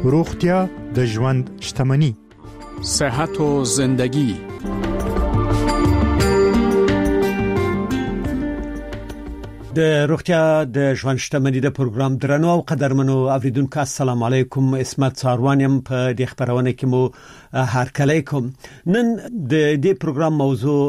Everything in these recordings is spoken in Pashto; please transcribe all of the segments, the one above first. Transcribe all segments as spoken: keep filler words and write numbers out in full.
روغتیا د ژوند شتمني. صحت و زندگی. د روغتیا د ژوند شتمني د پروګرام درنو او قدرمنو اوریدونکو السلام علیکم. اسمت ساروانیم په دې خبرونه کې مو هرکلی کوم. نن د دې پروګرام موضوع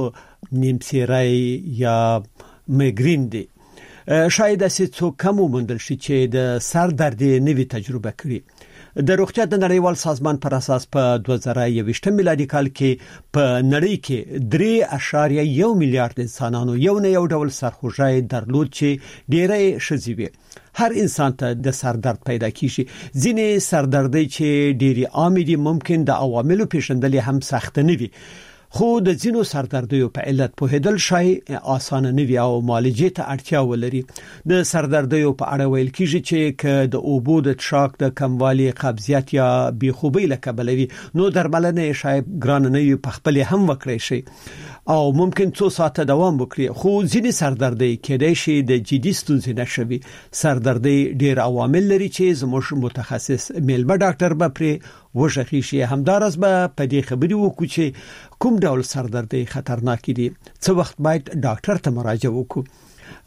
نیمسیری یا میګرین دی. شاید اسې څوک کم ومندل شي چې د سر درد نوي تجربه کړي. د روغتیا د نړیوال سازمان پر اساس په دوه زره یوویشت میلادي کال کې په نړۍ کې درې اعشاریه یو میلیارډ انسانانو یو نه یو ډول سرخوږی درلود چې ډېری شذي وي. هر انسان ته د سر درد پیدا کیږي. ځینې سر دردي چې ډېری عام دي ممکن د عواملو پیژندل هم سخت نه وي. خو د ځینو سردردیو په علت پوهیدل شای آسان نه وي او معالجې ته اړتیا ولري. د سردردیو په اړه ویل کیږي چې ک د اوبو د څښاک د کموالي قبضیت یا بې خوبۍ له کبله وي نو درملنه شای ګران نه وي په خپل هم وکړي شي او ممکن څو ساعته دوام وکړي. خو ځینې سردردي کېدای شي د جدي ستونزې نشوي. سردردي ډېر عوامل لري چې زموږ متخصص میلمه ډاکټر به پرې وشخي شي. همدارس به په دې خبري وکړو چې کوم ډول سردردي خطرناک دي، څه وخت باید ډاکټر ته مراجعه وکړو.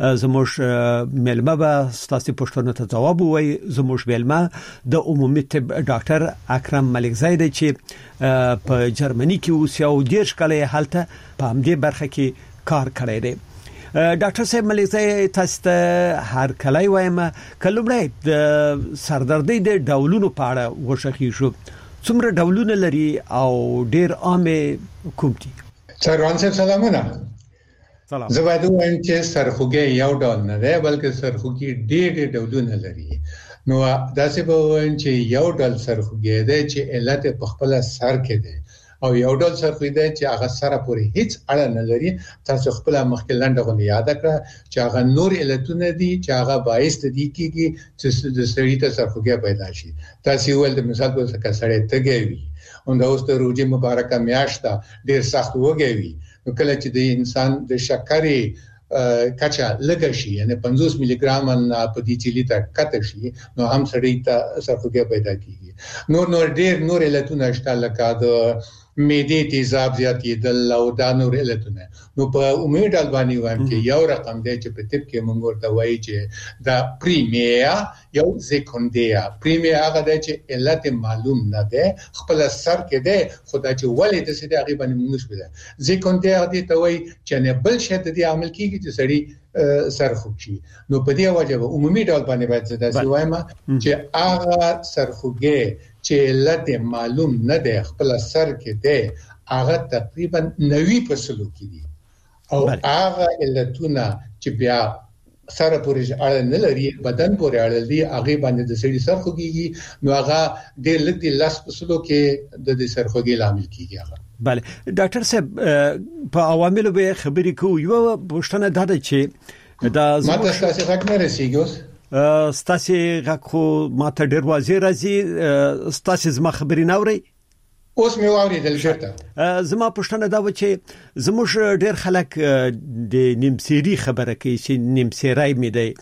زموږ میلمه به ستاسو پوښتنو ته ځواب وایي. زموږ میلمه د عمومي طب ډاکټر اکرم ملکزی دی چې په جرمني کې اوسي او ډېر کله هلته په همدې برخه کې کار کړی دی. ډاکټر صاحب ملکزی تاسو ته هر کله وایم کله د سردردي د ډولونو په اړه وشخي شو. څومره ډولونه لري او ډېر عام کوم دي؟ سروان صاحب سلامونه. سلام. زه باید وایم چې سرخوږی یو ډول نه دی بلکې سرخوږی ډېر ډولونه لري. نو داسې به وایم چې یو ډول سرخوږی دی چې علت په خپل سر کې دی او یو ډول سرخوږی دی چې هغه سره پورې هیڅ اړه نه لري. تاسو خپل مخکې لنډه غو یاد کړه چې هغه نور علتونه دي چې هغه باعث دي کیږي چې د سړي ته سرخوږی پیدا شي. تاسو ول د مثال په څیر سړی تګي وي او د اوس د روزي مبارکه میاشته ډیر سخت وږي وي نو کله چې د انسان د شکرې کچا لګ شي یعنی پنځوس ملي ګرام په دې لیټر کته شي نو هم سړی ته سرخوږی پیدا کیږي. نور نور ډیر نور علتونه شته لکه د معدې تیزاب زیاتېدل او دا نور علتونه. نو په عمومي ډول باندې وایم چې یو رقم دی چې په طب کې موږ ورته وایي چې دا پریمیا یو سیکنډیا. پریمیا هغه دی چې علت معلوم نه ده خپل سر کې ده خدای چې ولې د سړي هغه باندې موږ شوه. سیکنډیا دې ته وایي چې نه بل شي د دې عمل کیږي چې سړي سرخوږی. نو په دې وجه به عمومي ډول باندې باید زده وایم چې هغه سرخوږی چې علت معلوم نه ده خپل سر کې ده هغه تقریبا نوي پرسلو کې دي او هغه علتونه چې بیا سره پورې اړه نه لري بدن پورې اړه لري هغه باندې د سړي سرخوږی نو هغه ډېر لږ دي لاس پرسلو کې د سرخوږی لامل کیږي. هغه بله ډاکټر صاحب په عواملو به خبرې کوو. یو پوښتنه دا ده چې دا ماته تاسو غږ نه رسیږي. ستاسو غږ خو ماته ډېر واضح راځي. ستاسو زما خبرې نه اوري؟ اوس مې واورېدل شته. زما پوښتنه دا و چې زموږ ډېر خلک د نیمسیری خبره کوي چې نیمسیری مې دی.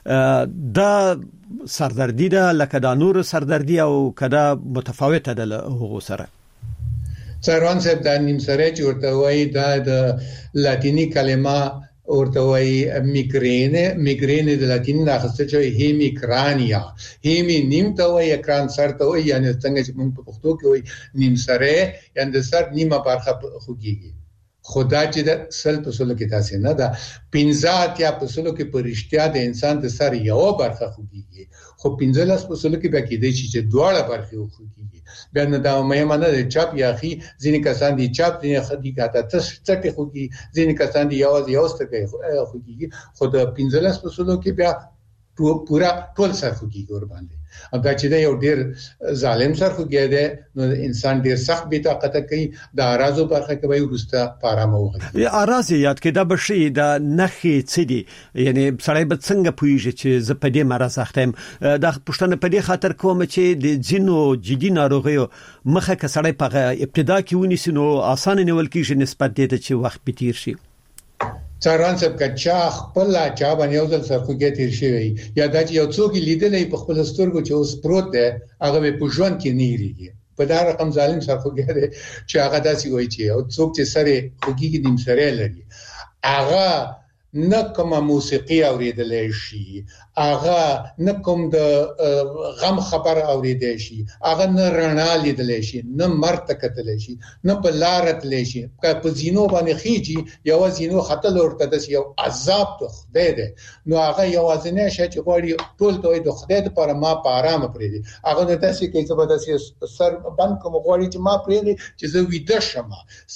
دا سردردي ده لکه دا نور سردردي او کدا متفاوته ده له هغو سره؟ سروان صاحب دا نیمسری چې ورته وایي دا د لاتینی کلمه ورته وایي میګرین. میګرین د لاتینی نه اخیستل شوی هیمیکرانیا. هیمی نیم ته وایي اکران سر ته وایي یعنی څنګه چې موږ په پښتو کې وایي نیمسری یعنی د سر نیمه برخه خوږیږي. خدا چې د سل په سلو کې تاسو نه دا پنځه یا په سلو کې پرشتیا د انسان د سر یو برخه خوږیږي خو پنځه لاس په سلو کې به کېدای شي چې دواړه برخې خوږیږي. بیا نه دا مهمه نه ده چاپ یا خي. ځینې کسان دي چاپ ځینې خدي کاته څټي خوږي ځینې کسان دي یو یو ستګي خوږي خو د پنځه لاس په سلو کې بیا پورا ټول سر خوږي ور باندې. دا چې دا یو ډیر ظالم سرخوږی دی نو انسان ډیر سخت بې طاقته کوي. د اراضو برخه کې وایي وروسته په ارامه وغږیږي. اراضي یاد کې دا بشي دا نخې څه دي یعنی سړی به څنګه پوهیږي چې زه په دې مرز اخته یم؟ دا پوښتنه په دې خاطر کوم چې د ځینو جدي ناروغیو مخه که سړی په ابتدا کې ونیسي نو اسانه نیول کېږي نسبت دې ته چې وخت به تیر شي. څاران صاحب کچا خپل چا باندې یو ځل سرخوږی تیر شوی یا دا چې یو څوک لیدلې په خپل سترګو چې اوس پروت دی هغه په ژوند کې نه ریږي په دا رقم ظالم سرخوږی دی چې هغه داسې وایي چې او څوک چې سره خوږی کې نیم سره لري هغه نه کوم موسیقي اوریدلې شي هغه نه کوم د غم خبر اوریدل شي هغه نه رڼا لیدلې شي نه مرته کتلې شي نه په لارت لشي په زینو باندې خيږي یو زینو خطل ورته د یو عذاب ته خدای دی نو هغه یو ځنه شي چې غوړي ټول ته د خدای لپاره ما په آرام پرې دي هغه د تاسو کې څه بده سر بند کوم غوړي چې ما پرې دي چې زه ویده شم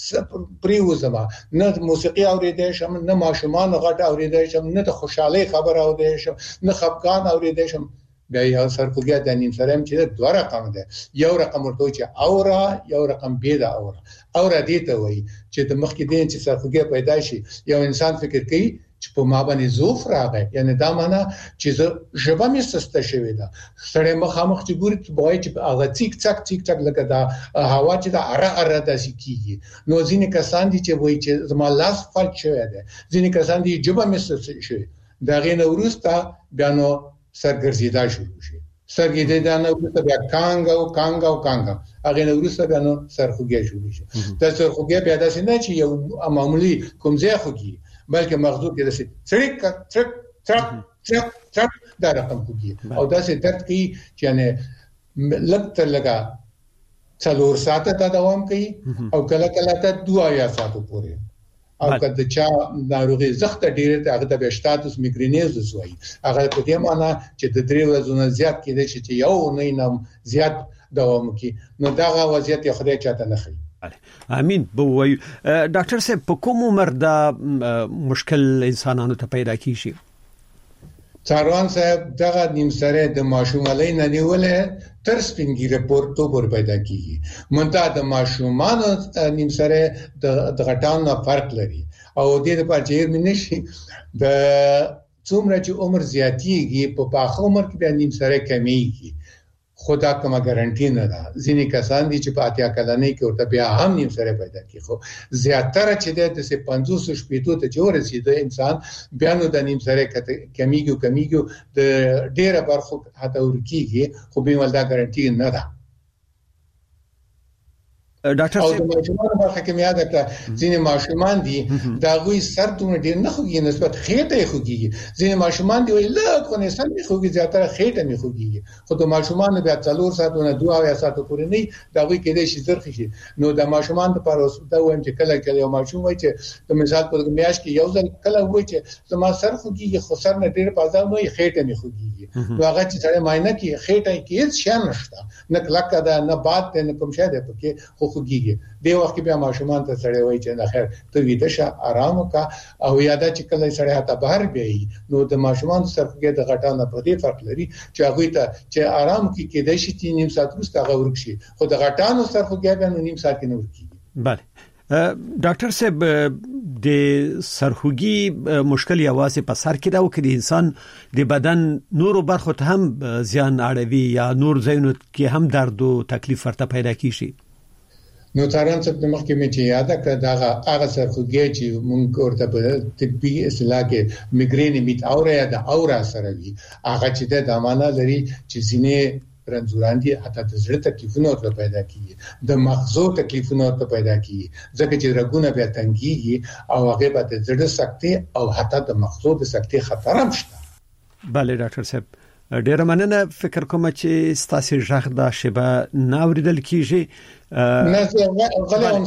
پریوزم نه موسیقي اوریدل شم نه ماشومان غټ اوریدل شم نه د خوشحالي خبر اوریدل شم نه خفقان اوریدل شم بیا یو سرخوږی د نیم سره چې دوه رقم ده یو رقم ورته چې اورا یو رقم بي دا اورا اورا دې ته وایي چې د مخکې دین چې سرخوږی پیدا شي یو انسان فکر کوي چې په ما باندې زوف راغی یعنی دا معنا چې ژبه مې سسته شوې ده سره مخامخ چې ګوري چې وایي چې هغه څیک څک څیک څک لکه دا هوا چې دا اره اره داسې کیږي نو ځینې کسان دي چې وایي چې زما لاس فلټ شوی ده ځینې کسان دي ژبه مې سسته شوی دا غي نو ورسته بیا نو سرګرځیدا شروع شي سرګرځیدا نو ورسته بیا کانګ او کانګ او کانګ هغه نو ورسته بیا نو سرخوږی شروع شي دا سرخوږی بیا داسې نه چې یو معمولی کوم ځای خوږي بلکې مغزو کې داسې څریک څرک څرک څرک څرک دا رقم خوږي او داسې درد کوي چې نه لګته لگا څلور ساعته ته دوام کوي او کله کله ته دوه یا ساعته پورې او کله چې ناروغي زخته ډیره هغه د سټاتوس میګرینیزوس وایي هغه په دې معنی چې د درې ورځې نه زیات کېدای شي چې یو نه نم زیات دوام کوي نو دا وضعیت یې خدای چاته نه خي امين بو وي ډاکټر صاحب په کوم عمر دا مشکل انسانانو ته پیدا کیږي څاروان صاحب دغه نیم سره د ماشومالۍ نه نیولې تر سپینګیره پورتو پر پیدا کیږي مونږه د ماشومانو نیم سره د غټانو فرق لري او د دې په چیر منشي د څومره چې عمر زیاتیږي په پاخه عمر کې د نیم سره کمیږي خدا کومه ګارانټي نه ده ځینې کسان دي چې په اتیا کلنۍ کې ورته بیا هم نیم سره پیدا کی خو زیاتره چې د پنځوس شپږ ته جوړ شي د انسان بیا نو د نیم سره کمیږي کمیږي د ډیره برخه هته ورکیږي خو به ولدا ګارانټي نه ده ډاکټر صاحب او د ماشومان برخه کې یاد کړه ځینې ماشومان دي دا غوي سر ته ډیر نه خوږي نسبت خېټه خوږي ځینې ماشومان دي ویل کو نه سر نه خوږي زیاتره خېټه نه خوږي خو د ماشومان بیا څلور ساعتونه دوه یا ساعت پورې نه دا غوي کې دې شي زرخ شي نو د ماشومان لپاره دا وایم چې کله کله یو ماشوم وای چې د مثال په میاش کې یو ځل کله وای چې زما سر خوږي خو سر نه ډیر پازا نه خېټه نه خوږي نو هغه چې سره ماینه کې خېټه کې هیڅ شان نشته نه کلکه ده نه باد ده نه کوم شی ده پکې خو خوږي دی وخت بیا ماشومان ته سره وای چې نه خیر ته ویده شه آرام وکا او یاده چې کله سره ته بهر بیاي نو د ماشومان سرخوږی د غټانه په دې فرق لري چې هغه ته چې آرام کې کې د شي نیم ساعت وروسته هغه ورکشي خو د غټانو سرخوږی به نیم ساعت کې نه ورکیږي بله ډاکټر صاحب د سرخوږی مشکل یوازې په سر کې دا و چې انسان د بدن نورو برخو ته هم زیان اړوي یا نور ځایونو کې هم درد او تکلیف ورته پیدا کیږي نو تاران څه د مخکې مې چې یاد کړ دا هغه سرخوږی چې مونږ ورته په طبي اصطلاح کې میګرین میت اورا یا د اورا سره وي هغه چې د معنا لري چې ځینې رنځوران دي حتی د زړه تکلیفونه ورته پیدا کیږي د مغزو تکلیفونه ورته پیدا کیږي ځکه چې رګونه بیا تنګيږي او هغه به د زړه سکتې او حتی د مغزو د سکتې خطر هم شته بله ډاکټر صاحب ډیر مننه فکر کوم چې ستاسو ژغ د شبه ناوریدل کیږي نه غلام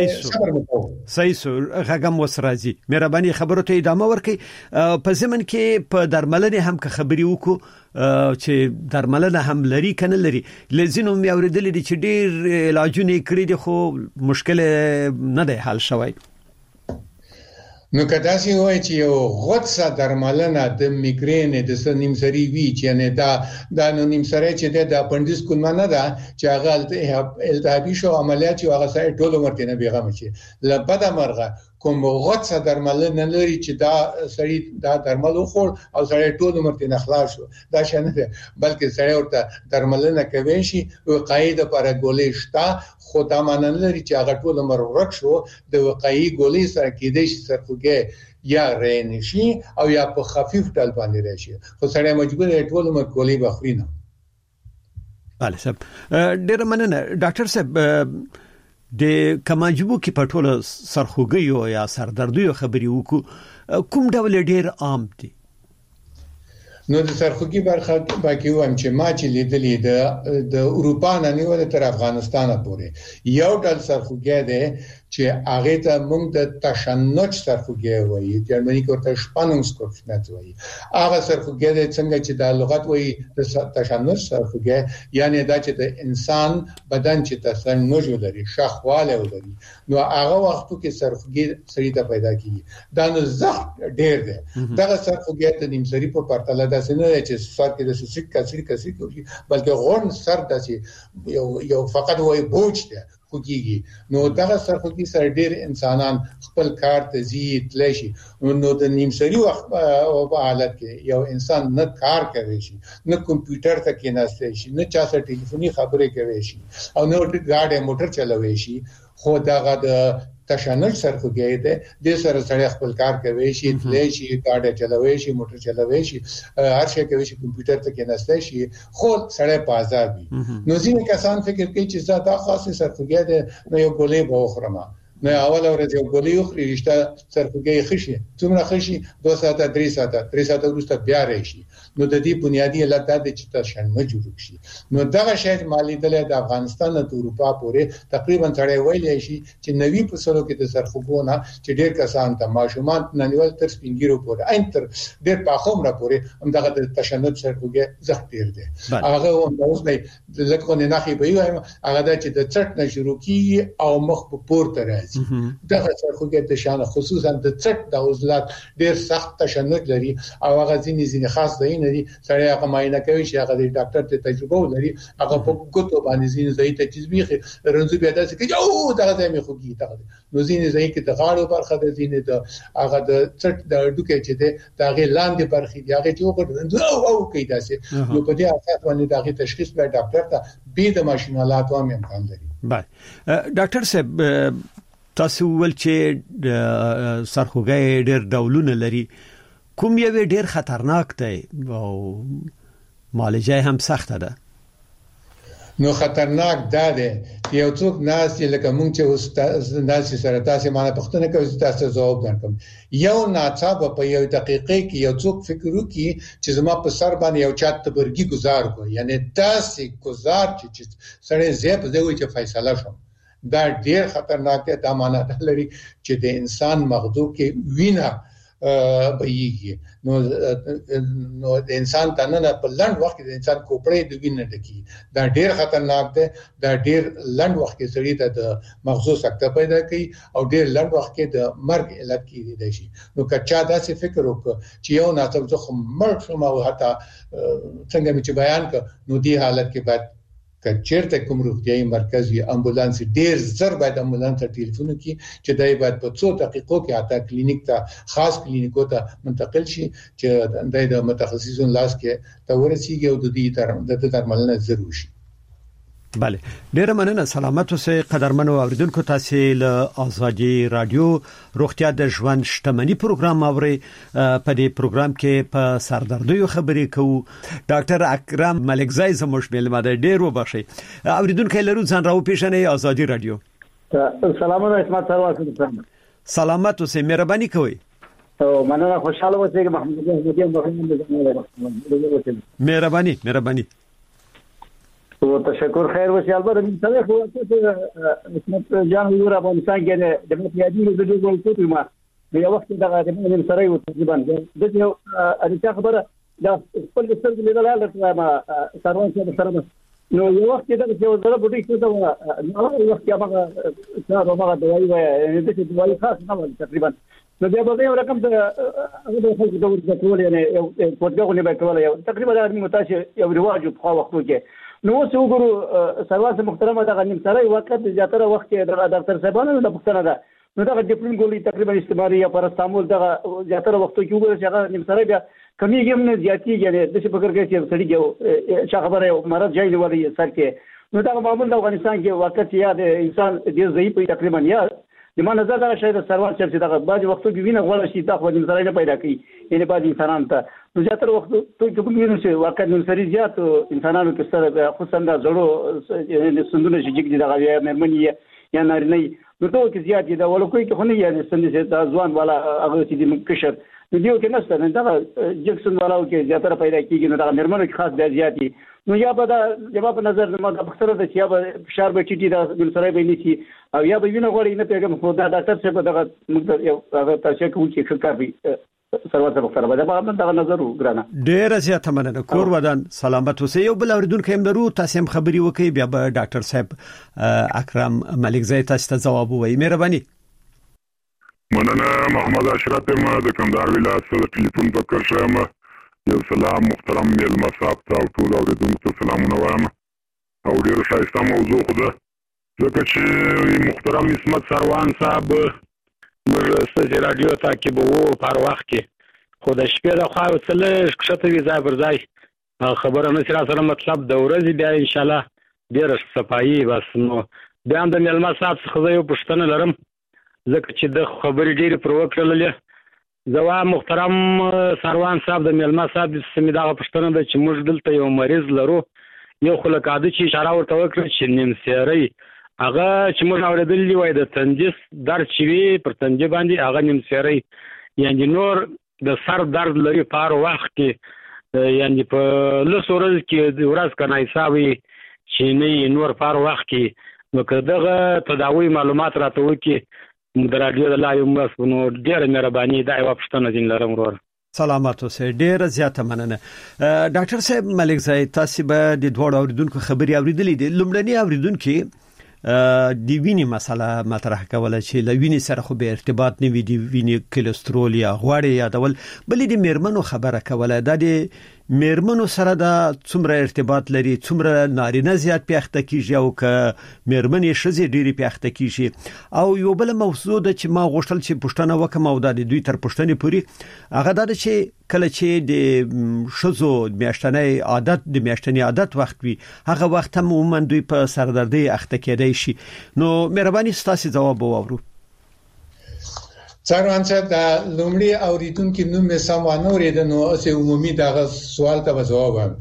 سایسو غږم وسرازي مهرباني خبرو ته ادامه ورکړئ په زمن کې په درملنه هم که خبري وکړو چې درملنه هم لري کنه لري لزینو مې اوریدل دي چې ډیر علاجونه کړی دي خو مشکل نه دی حل شوی نو کدا سي وای چې یو غوڅه درملنه د میګرین د سنیمسری وی چې نه دا د نیمسری چې د اپندیس کومه نه ده چې هغه التهابي شو عملیات چې هغه سره ټولو مرته نه بیغم شي لبدا مرغه کوم غوڅه درملنه لري چې دا سړی دا درمل خور او سړی ټولو مرته نه خلاص شو دا شنه ده بلکې سړی ورته درملنه کوي شي وقایې د پر ګولې شتا خو دا مانن لري چې هغه ټول عمر ورک شو د وقایي ګولې سره کېدې شي سرخوږی یا رینشي او یا په خفیف ډول باندې راشي خو سړی مجبور دی ټول عمر ګولۍ بخوري نه. بله صاحب ډېر مننه ډاکټر صاحب. د کماجبو کې په ټوله سرخوږیو یا سردردیو خبرې وکړو کوم ډول ډېر عام دي؟ نو د سرخوږي برخه باقي وایم چې ما چې لیدلې د د اروپا نه نیول تر افغانستان پورې یو ډول سرخوږي دی چې هغه ته موږ د تشنج سرخوږي وایي، جرمني کې ورته شپانونګسکوفنت وایي. هغه سرخوږي د څنګه چې د لغت وایي د تشنج سرخوږي یعنی دا چې د انسان بدن چې تشنج ولري، شخواله ولري، نو هغه وختو کې سرخوږي سړی ته پیدا کیږي. دا نو زخم ډېر دی. دا سرخوږي ته نیمسری په پرتله داسې نه چې سر کې د سټ کثیر کثیر کوي، بلکې غون سر داسې یو یو فقط وایي بوج دی خوږیږي. نو دغه سرخوږي سره ډېر انسانان خپل کار ته ځي تللی شي. نو د نیمسري وخت په حالت کې یو انسان نه کار کوي شي، نه کمپیوټر ته کېناستی شي، نه چا سره ټلیفوني خبرې کوي شي او نه ګاډي موټر چلوي شي. خو دغه د تشنج سرخوږی دی د سره سره خپل کار کوي شي، تللی شي، ګاډي چلوي شي، موټر چلوي شي، هر شي کوي شي، کمپیوټر ته کېناستی شي، خو سره په آزاد وي. نو ځینې کسان فکر کوي چې زه دا خاصه سرخوږی دی نو یو ګولۍ به وخورم. نو اول ورځ یو ګولۍ وخوري رښتا سرخوږی خشي، څومره خشي دوه ساعته درې ساعته درې ساعته وروسته بیا راشي. نو د دې بنیادی علت دا دی چې تشنج جوړ شي. نو دغه شی مالی دله د افغانستان نه اروپا پورې تقریبا تړي ویلې شي چې نوي په سلو کې د سرخوږونه چې ډېر کسان ته ماشومان ننول تر سپینګیرو پورې اين تر ډېر پاخوم را پورې هم دغه د تشنج سرخوږی زخت ډېر دی. هغه هم اوس نه لکه نه نخي به وایم هغه د چې د چټ نه شروع کیږي او مخ په پورته راځي. دغه سرخوږی د شان خصوصا د چټ د عضلات ډېر سخت تشنج لري او هغه ځینې ځینې خاص دی نه دي. سړی هغه معاینه کوي چې هغه د ډاکټر ته تجربه ولري، هغه په ګوتو باندې ځینې ځای ته تجزیه رنځو بیا داسې کوي او دغه ځای مې خوږي دغه. نو ځینې ځای کې د غاړو برخه د ځینې د هغه د چټ د ډوکې چې د هغه لاندې برخې دی هغه چې وګورئ او او کوي داسې. نو په دې اساس باندې دغه تشخیص به ډاکټر ته به د ماشینالات هم امکان لري. بله ډاکټر صاحب تاسو ول چې سرخوږی ډېر ډولونه لري، کوم یو ډېر خطرناک دی او معالجه هم سخته ده؟ نو خطرناک ده ده یو څوک ناس لکه مونږ چې ناس سره تاسو مانه پښتنه کوي تاسو جواب درکم. یو ناڅاپه په یو دقیقې کې یو څوک فکر وکړي چې زما په سر باندې یو چات تبرګي گزار کو، یعنی داسې گزار چې سړی زیب دی چې فیصله شوم. دا ډېر خطرناک دی. دا معنی لري چې د انسان مغزو کې وینه بهیږي. نو نو د انسان تنه په لنډ وخت کې د انسان کوپړې د وینې ډکی. دا ډېر خطرناک دی. دا ډېر لنډ وخت کې سړی ته د مغزو سکته پیدا کوي او ډېر لنډ وخت کې د مرګ علت کېدای شي. نو کچا داسې فکر وکړي چې یو ناڅاپه زه خو مړ شم او حتی څنګه مې چې بیان کړ، نو دې حالت کې بعد کچېرته کوم روغتيایي مرکز یا امبولانس ډېر زر باید امبولانس ته ټلیفون وکړي چې دای باید په څو دقیقو کې اته کلینیک ته خاص کلینیکو ته منتقل شي چې دای د متخصصون لاس کې ته ورسیږي او د دې تر د درملنه ضروري شي. بله ډیره مننه. سلامت اوسئ قدرمنو اوریدونکو. تاسو له ازادي رادیو روغتیا د ژوند شتمنۍ پروګرام اورئ. په دې پروګرام کې په سردردیو خبرې کوو. ډاکټر اکرم ملکزای زموږ ملما دی. ډیر وبخښئ اوریدونکو لرو ځان راو پیژنئ. ازادي رادیو. سلامونه اسمت سرواسم. سلامت اوسئ مهرباني کوئ. او مننه خوشاله اوسئ محمد محمد مهرباني مهرباني. تو تشکر خیر وشي. البته من سره خو اسمت جان یو را افغانستان کې د متیادي د دوه ګول کوي ما یو وخت دغه د من سره یو تقریبا د یو اړتیا خبره دا خپل سترګې لیدل لري ما سروان سره سره نو یو وخت دغه یو ضرب بډې څه دا نو یو وخت هغه څنګه هغه دوی وای د دې دوی خاص نه تقریبا نو بیا به یو رقم د هغه خلک د ټول یعنی یو پورتګال نه کول یو تقریبا د متاشه یو رواج په وختو کې نو څو ګورو سروان محترمه دغه نیم سره وخت زیاتره وخت د ډاکټر صاحبانو د پښتنه ده نو دغه ډیپلین ګولې تقریبا استعمالي یا پاراستامول دغه زیاتره وختو کې وګورئ چې هغه نیم سره بیا کمیږي هم نه زیاتیږي. یعنی د څه فکر کوي چې سړي یو چې خبره مرض جاي نیولې سر کې نو دا معمول د افغانستان کې وخت یا د انسان د ضعیف تقریبا یا د ما نظر دا شاید سروان چې دا بعض وختو کې وینه غوړ شي دا خو د سره نه پیدا کوي یعنی بعض انسانان ته نو زیاتره وخت ته چې کوم ویني چې واقعا د سری زیات انسانانو کې سره خصوصا د زړو سندونه چې جګ دي دا غویا مېرمنې یا نارینه نو ته کې زیات دي دا ولکوي کې خو نه یې سندې دا ځوان والا هغه چې د کشر نو دیو کې نشته نه دا جکسن والاو کې زیاتره پیدا کیږي نو دا مېرمنو کې خاص ډېر زیات دي نو یا به دا جواب نظر ما د بختره د چې به فشار به ټیټي دا بل سره به نشي او یا به وینه غوړي نه پیغام خو دا ډاکټر څخه به دا موږ یو هغه تاسو کوم چې ښه کوي سروات بختره به دا به دا نظر وګرانه ډېر زیات مننه کور ودان سلامت اوسئ یو بل اوریدونکو هم درو تاسو هم خبري وکي بیا به ډاکټر صاحب اکرم ملک زئی تاسو ته جواب وایي مهرباني مننه محمد اشرف ما د کندهار ولایت څخه ټلیفون وکړ شم یو سلام محترم مېلمه صاحب ته او ټول اوریدونکو ته سلامونه وایم او ډېر ښایسته موضوع ده ځکه چې محترم عصمت سروان صاحب موږ ستاسو رادیو ته کې به وو په وخت کې خو د شپې د خوا وسله کښته وي ځای پر ځای خبره نه سره سره مطلب د ورځې بیا ان شاء الله ډېر صفایي بس نو بیا د مېلمه صاحب څخه یو پوښتنه لرم ځکه چې د خبرې ډېرې پر وکړلې زوا محترم سروان صاحب د مېلمه صاحب سمې دغه پوښتنه ده چې موږ دلته یو مریض لرو یو خو لکه عادي چې اشاره ورته وکړه چې نیمسیری هغه چې موږ اورېدلي وای د تنجس درد چې وي پر تنجې باندې هغه نیمسیری یعنې نور د سر درد لري په هر وخت کې یعنې په لسو ورځو کې د ورځ کنه حساب وي چې نه نور په هر وخت کې نو که دغه تداوی معلومات راته وکړي د رادیو د لایو مسونو ډېر مهرباني دا یو پښتنه دین لرم ورور سلامات اوسئ ډېر زیاته مننه ډاکټر صاحب ملک زئی تاسو به د دوړ اوریدونکو خبري اوریدلې دي لومړنی اوریدونکو د وینې مسله مطرح کوله چې لوینې سره خو به ارتباط نه وي د وینې کولېسترول یا غوړ یادول بلې د میرمنو خبره کوله دا د میرمنو سره دا څومره ارتباط لري څومره نارینه زیات پیاخته کیږي او ک میرمنې شزي ډېری پیاخته کیږي او یو بل موضوع د چې ما غوښتل چې پښتنه وکم او د دوی تر پښتنې پوری هغه دا چې کله چې د شزو میاشتنی عادت د میاشتنی عادت وخت وي هغه وخت هم عموما دوی په سردردي اخته کېدای شي نو مهرباني ستاسو جواب وورو څنګه انځه دا لومړی اوریدونکو نو مې سم ونورید نو اوس عمومي دا سوال ته جواب وایم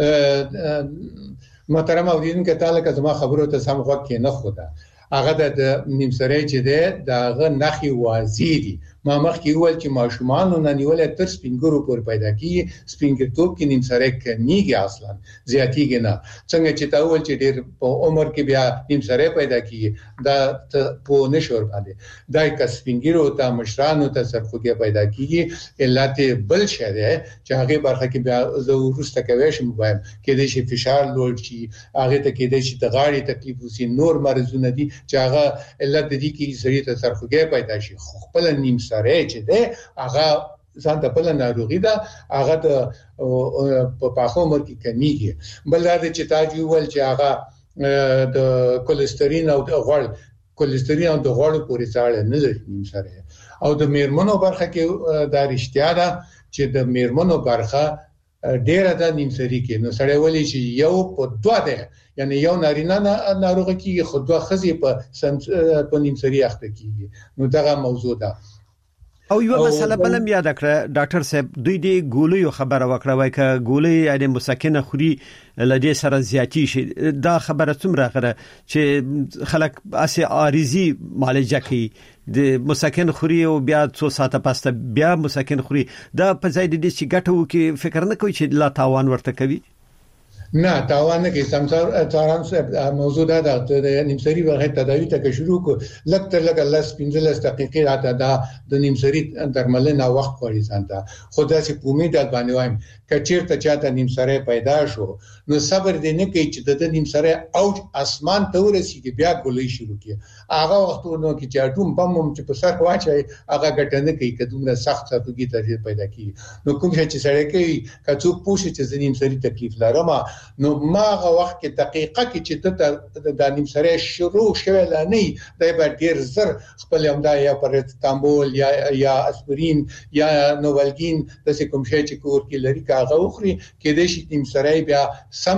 محترم اوریدونکو تعالی که زما خبرو ته سم غوږ کې نه خوده هغه د نیمسری چې ده داغه نخي واضح دي ما مخکې ویل چې ماشومان نه نیول تر سپینګرو پور پیدا کی سپینګرتوب کې نیمسری کنيږي اصلا زیاتیږي نه څنګه چې تا ویل چې ډېر په عمر کې بیا نیمسری پیدا کیږي دا په نشور باندې دا یک سپینګرو ته مشرانو ته سرخوږی پیدا کیږي علت بل شه ده چې هغه برخه کې بیا زورسته کوي شم وایم کې د شي فشار لوړ شي هغه ته کې د شي د غاړې تکلیف وسی نور مرزونه دي چې هغه علت دي کې سړی ته سرخوږی پیدا شي خپل نیم سره چې ده هغه ځان ته بل ناروغي ده هغه د په پاخو عمر کې کمیږي بل دا چې تاجي ول چې هغه د کولېسترول او د غوړ کولېسترول او د غوړ پورې ځاړه نه لري نیم سره او د میرمنو برخه کې دا رښتیا ده چې د میرمنو برخه ډیره د نیمسری کې نو سړی ولې چې یو په دوه ده یعنی یو نارینه ناروغ کیږي خو دوه خزي په په نیمسری اخته کیږي نو دا موضوع ده او یو مسله بلم یاد کړه ډاکټر صاحب دوی دی ګولې خبره وکړه وای ک ګولې یعنی مسکنه خوري لدې سره زیاتی شي دا خبره څومره غره چې خلک اسه عارضی معالجه کوي د مسکن خوري او بیا څو ساعته پسته بیا مسکن خوري دا په ځای د دې چې ګټو کې فکر نه کوي چې لا تاوان ورته کوي نه تاوان نه کې سمسار تاران موضوع دا د نیمسری وغه تداوی ته شروع کو لکه لکه لاس پنځلس دقیقې راته دا د نیمسری درملنه وخت کوي ځانته خدای سي په امید باندې وایم کچیر ته چاته نیمسری پیدا شو نو صبر دې نه کوي چې د نیمسری اوج اسمان ته ورسیږي بیا ګولې شروع کړي هغه وختونو کې چې اټوم بم هم چې په سر واچي هغه ګټنه کوي کډومره سخت ساتوږي ته پیدا کیږي نو کوم چې سره کوي کڅو پوښي چې د نیمسری تکلیف لرم نو ما هغه وخت کې دقیقه کې چې د نیمسری شروع شوه لانی دا به ډیر زر خپل همدا یا پرستامول یا یا اسپرین یا نوولګین د کوم شي چې کور کې لري کاغه اخري کې د شي نیمسری بیا سم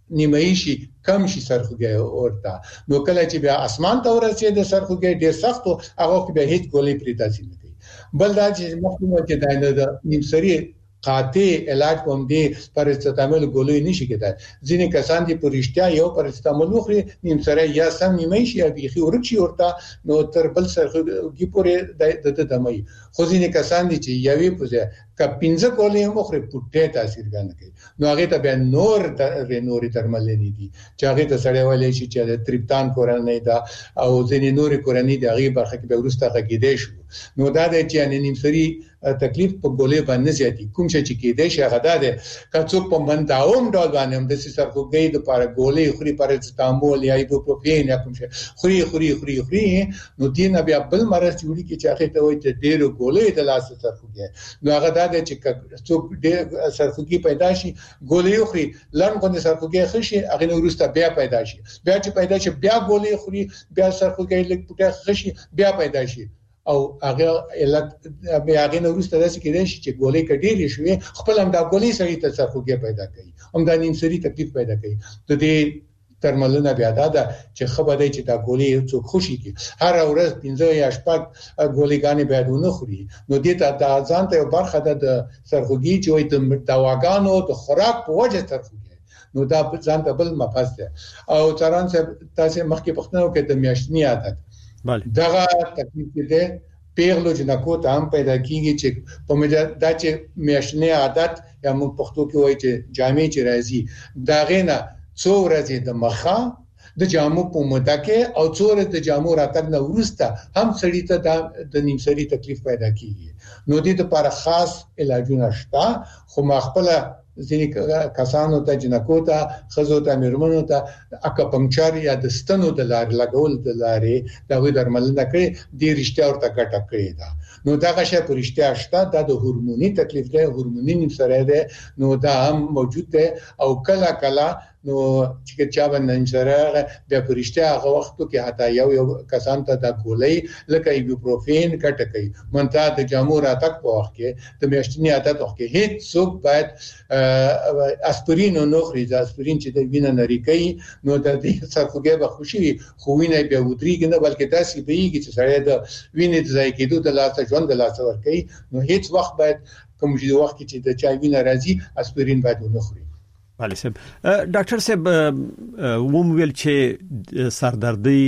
نیمایي شي کم شي سرخوږی ورته نو کله چې بیا اسمان ته ورسېد سرخوږی ډیر سخت او هغه بیا هیڅ ګولې پرې تاثیر نه کوي بل دا چې مخکې چې دا نیمسری قاطع علاج کوم دي پاراسټامول ګولې نشي کېدای ځینې کسان دي په رښتیا یو پاراسټامول وخوري نیمسری یا سم نیمه شي یا بيخي ورچی ورته نو تر بل سرخوږی پورې د دمای خو ځینې کسان دي چې یوې پوزه ک پنځه ګولې مخري پټه تاثیر کوي نو هغه ته به نور د نوري درمل نه دي چې هغه ته سړی ولې شي چې د تریپتان کورنۍ دا او ځینې نوري کورنۍ د هغه برخه کې به ورسته غږیدې شو نو دا د چې نیمسری تکلیف په ګولې باندې زیاتی کوم چې کېدې شي هغه ده که څوک په منډاوم ډول باندې هم د سرخوږی د لپاره ګولې خوري پاراسټامول یا ایبوپروفین یا کوم شي خوري خوري خوري خوري نو دین بیا بل مرز جوړي کې چې هغه ته وایي چې ډېر ګولې د لاس سرخوږی نو هغه ده چې څوک ډېر سرخوږی پیدا شي ګولې خوري لړم باندې سرخوږی خشي هغه نو ورسته بیا پیدا شي بیا چې پیدا شي بیا ګولې خوري بیا سرخوږی لږ پټه خشي بیا پیدا شي او هغه علت بیا هغه نو ورسته داسې کېدای شي چې ګولې کډېری شوي خپل هم دا ګولې سړی ته سرخوږی پیدا کوي هم دا نیمسری تکلیف پیدا کوي د دې ترملونه بیا دا ده چې خبره چې دا ګولې څوک خوشي کی هر ورځ پنځه یا شپږ ګولېګانې بیا ونه خوري نو دې ته د ځان ته یو برخه ده د سرخوږی چې وي د دواګانو د خوراک په وجه سرخوږی نو دا ځان ته بل مفاز ده او تران تاسو مخکې پښتنو کې د میاشتنی عادت بله دغه تکلیف ده پیغلو جنکو ته هم پیدا کیږي چې په مجا دا چې میاشتنی عادت یا موږ پښتو کې وایي چې جامې چې راځي دا غینه څو ورځې د مخه د جامو په موده کې او څو ورځې د جامو راتګ نه وروسته هم سړی ته د نیمسری تکلیف پیدا کیږي نو دې لپاره خاص علاجونه شته خو ما خپل ځینې کسانو ته جنکو ته خزو ته میرمنو ته اکاپنکچر یا د ستنو د لارې لګول د لارې دا وی درملنه کوي د رښتیا ورته ګټه کوي دا نو دا غشه په رښتیا شته د هورموني تکلیف دی هورموني نیمسری دی نو دا هم موجود دی او کله کله نو چې چا باندې نشره د پرشته هغه وختو کې حتی یو یو کسان ته د ګولې لکه ایبوپروفین کټه کوي منته د جامو راتک په وخت کې د میاشتنی عادت وخت کې هیڅ څوک باید اسپرین نو خوري د اسپرین چې د وینې نری کوي نو د دې سرخوږی به خوشي خو وینې به ودرېږي نه بلکې داسې بهيږي چې سړی د وینې د ځای کېدو د لاس ژوند د لاس ور کوي نو هیڅ وخت باید کوم چې وخت چې د چا وینې راځي اسپرین باید نه خوري بله صاحب ډاکټر صاحب ومویل چې سردردي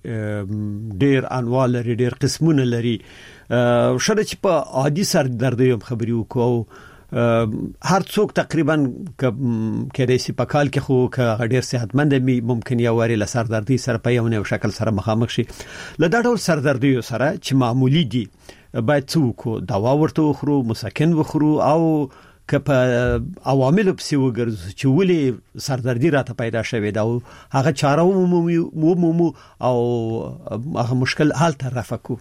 ډېر انواع لري ډېر قسمونه لري شته چې په عادي سردردي هم خبري وکاو هر څوک تقریبا کېدای شي په کال کې خو ډېر صحتمند می ممکن یو وری له سردردي سره په یو نوع شکل سره مخامخ شي له دا ډول سردردي سره چې معمولی دي باید څوک دوا ورته وخورو مسکن وخورو او که په عوامل په وګرځو چې ولې سردردي راته پیدا شوه دا هغه چاره ومو او هغه مشکل حل طرف کو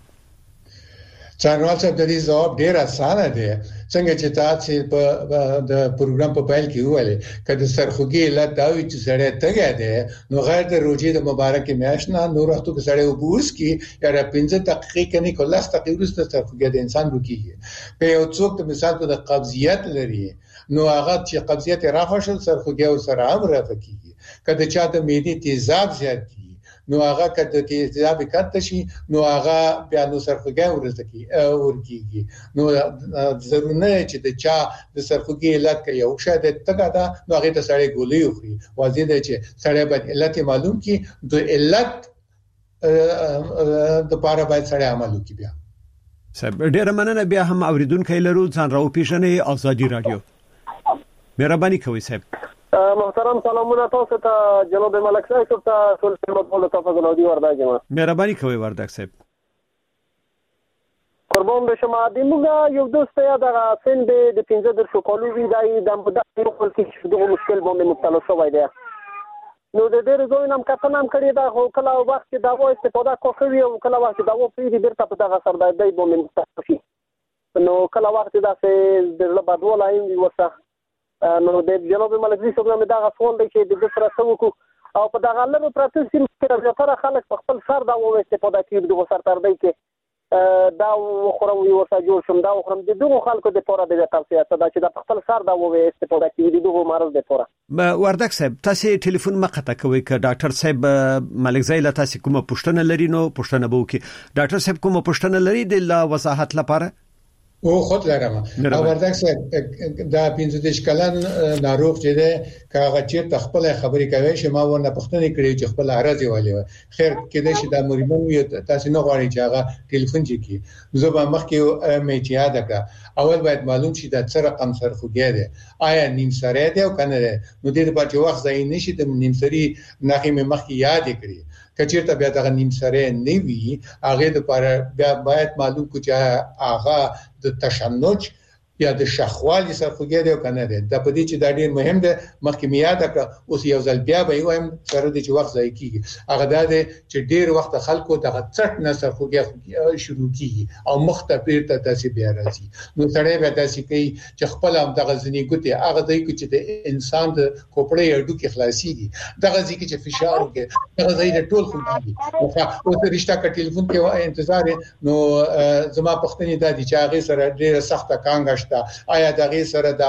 څنګه چې د دې ځواب ډیر اسانه دی څنګه چې تاسو په د پروګرام په پیل کې ویل کله سرخوږی علت دا وي چې سړی تګه دی نو غیر د روزي د مبارک میاشنا نور وختو کې سړی وبوس کی یا پنځه دقیقې کني کله ست دقیقې سرخوږی د انسان روکیږي په یو څوک د مثال په د قبضیت لري نو هغه چې قبضیت رافع شل سرخوږی او سره هم رافع کیږي کله چې د معدې تیزاب زیات نو هغه کده تیزاب کته شي نو هغه بیا نو سرخوږی ورزکی ورکیږي نو ضروري نه چې د چا د سرخوږی علت کوي او شاید تګه دا نو هغه ته سړی ګولې خوري واضح دی چې سړی باید علت معلوم کی د علت د پاره باید سړی عمل وکړي بیا صاحب ډیر مننه بیا هم اوریدونکو لرو ځان راو پیښنې ازادي رادیو مهرباني کوئ صاحب محترم سلامونه تاسو ته جناب ملک صاحب ته ټول خدمت ولې تاسو غوډي ورداګم مهرباني کوئ ورداګ صاحب قربان به شما د موږ یو دوست یا د سن د پنځه در شو کولو وی دای د مدته خپل کې دغه مشکل باندې مبتلا شوی دی نو د دې زوی نام کتنه هم کړی دا خو کله وخت کې دا و استفاده کوي او کله وخت دا و پیری بیرته په دغه سردردي باندې مبتلا شي نو کله وخت دا سه د لبادو لاین وسه نو د جناب ملک صاحب نامه دا غوښتل دی چې د سره سوکو او په دغه لږ پروسس کې تر ځره خلک په خپل سر دا و استفاده کوي د سردردي کې دا خورم یو څه جوړ شم دا خورم د دغه خلکو د پوره د توصیه ته دا چې د خپل سر دا وې استفاده کوي د دغه مرز د پوره وردک صاحب تاسو ټلیفون مقطع کوي ک ډاکټر صاحب ملک زای له تاسو کومه پوښتنه لري نو پوښتنه به وکي ډاکټر صاحب کومه پوښتنه لري د لا وضاحت لپاره او خود لرم او وردک صاحب دا پنځه دیش کلن ناروغ چې ده کاغه چې تخپل خبرې کوي چې ما ونه پښتنې کړې چې خپل عرض والي خیر کېدې چې دا مریمون وي تاسو نه غواړئ چې هغه ټلیفون چکی زه به مخکې مې چې یاد کړ اول باید معلوم شي دا څه رقم سرخوږی ده آیا نیم سره ده او کنه ده نو دې په چې وخت ځای نشي د نیم سری نخې مې مخکې یاد کړی کچیرته بیا دا نیم سره نه وي هغه د لپاره بیا باید معلوم کو چې هغه د تشنج یا د شخوالي سرخوږی دی کنه دی دا په دې چې دا ډیر مهم دی مخکې میاد کړه اوس یو ځل بیا به وایم سره د چې وخت ځای کیږي هغه دا دی چې ډیر وخت خلکو دغه څټ نه سرخوږی شروع کیږي او مختفیر ته تاسو بیا راځي نو سره به تاسو کوي چې خپل هم دغه ځنی ګوتې هغه دی چې د انسان د کوپړې اډو کې خلاصيږي دغه ځکه چې فشار وکړي دغه ځای د ټول خوږي او ته رښتا کا ټلیفون کې انتظار نو زما پښتني دادی چې هغه سره ډیر سخته کانګه آیا دغه سره د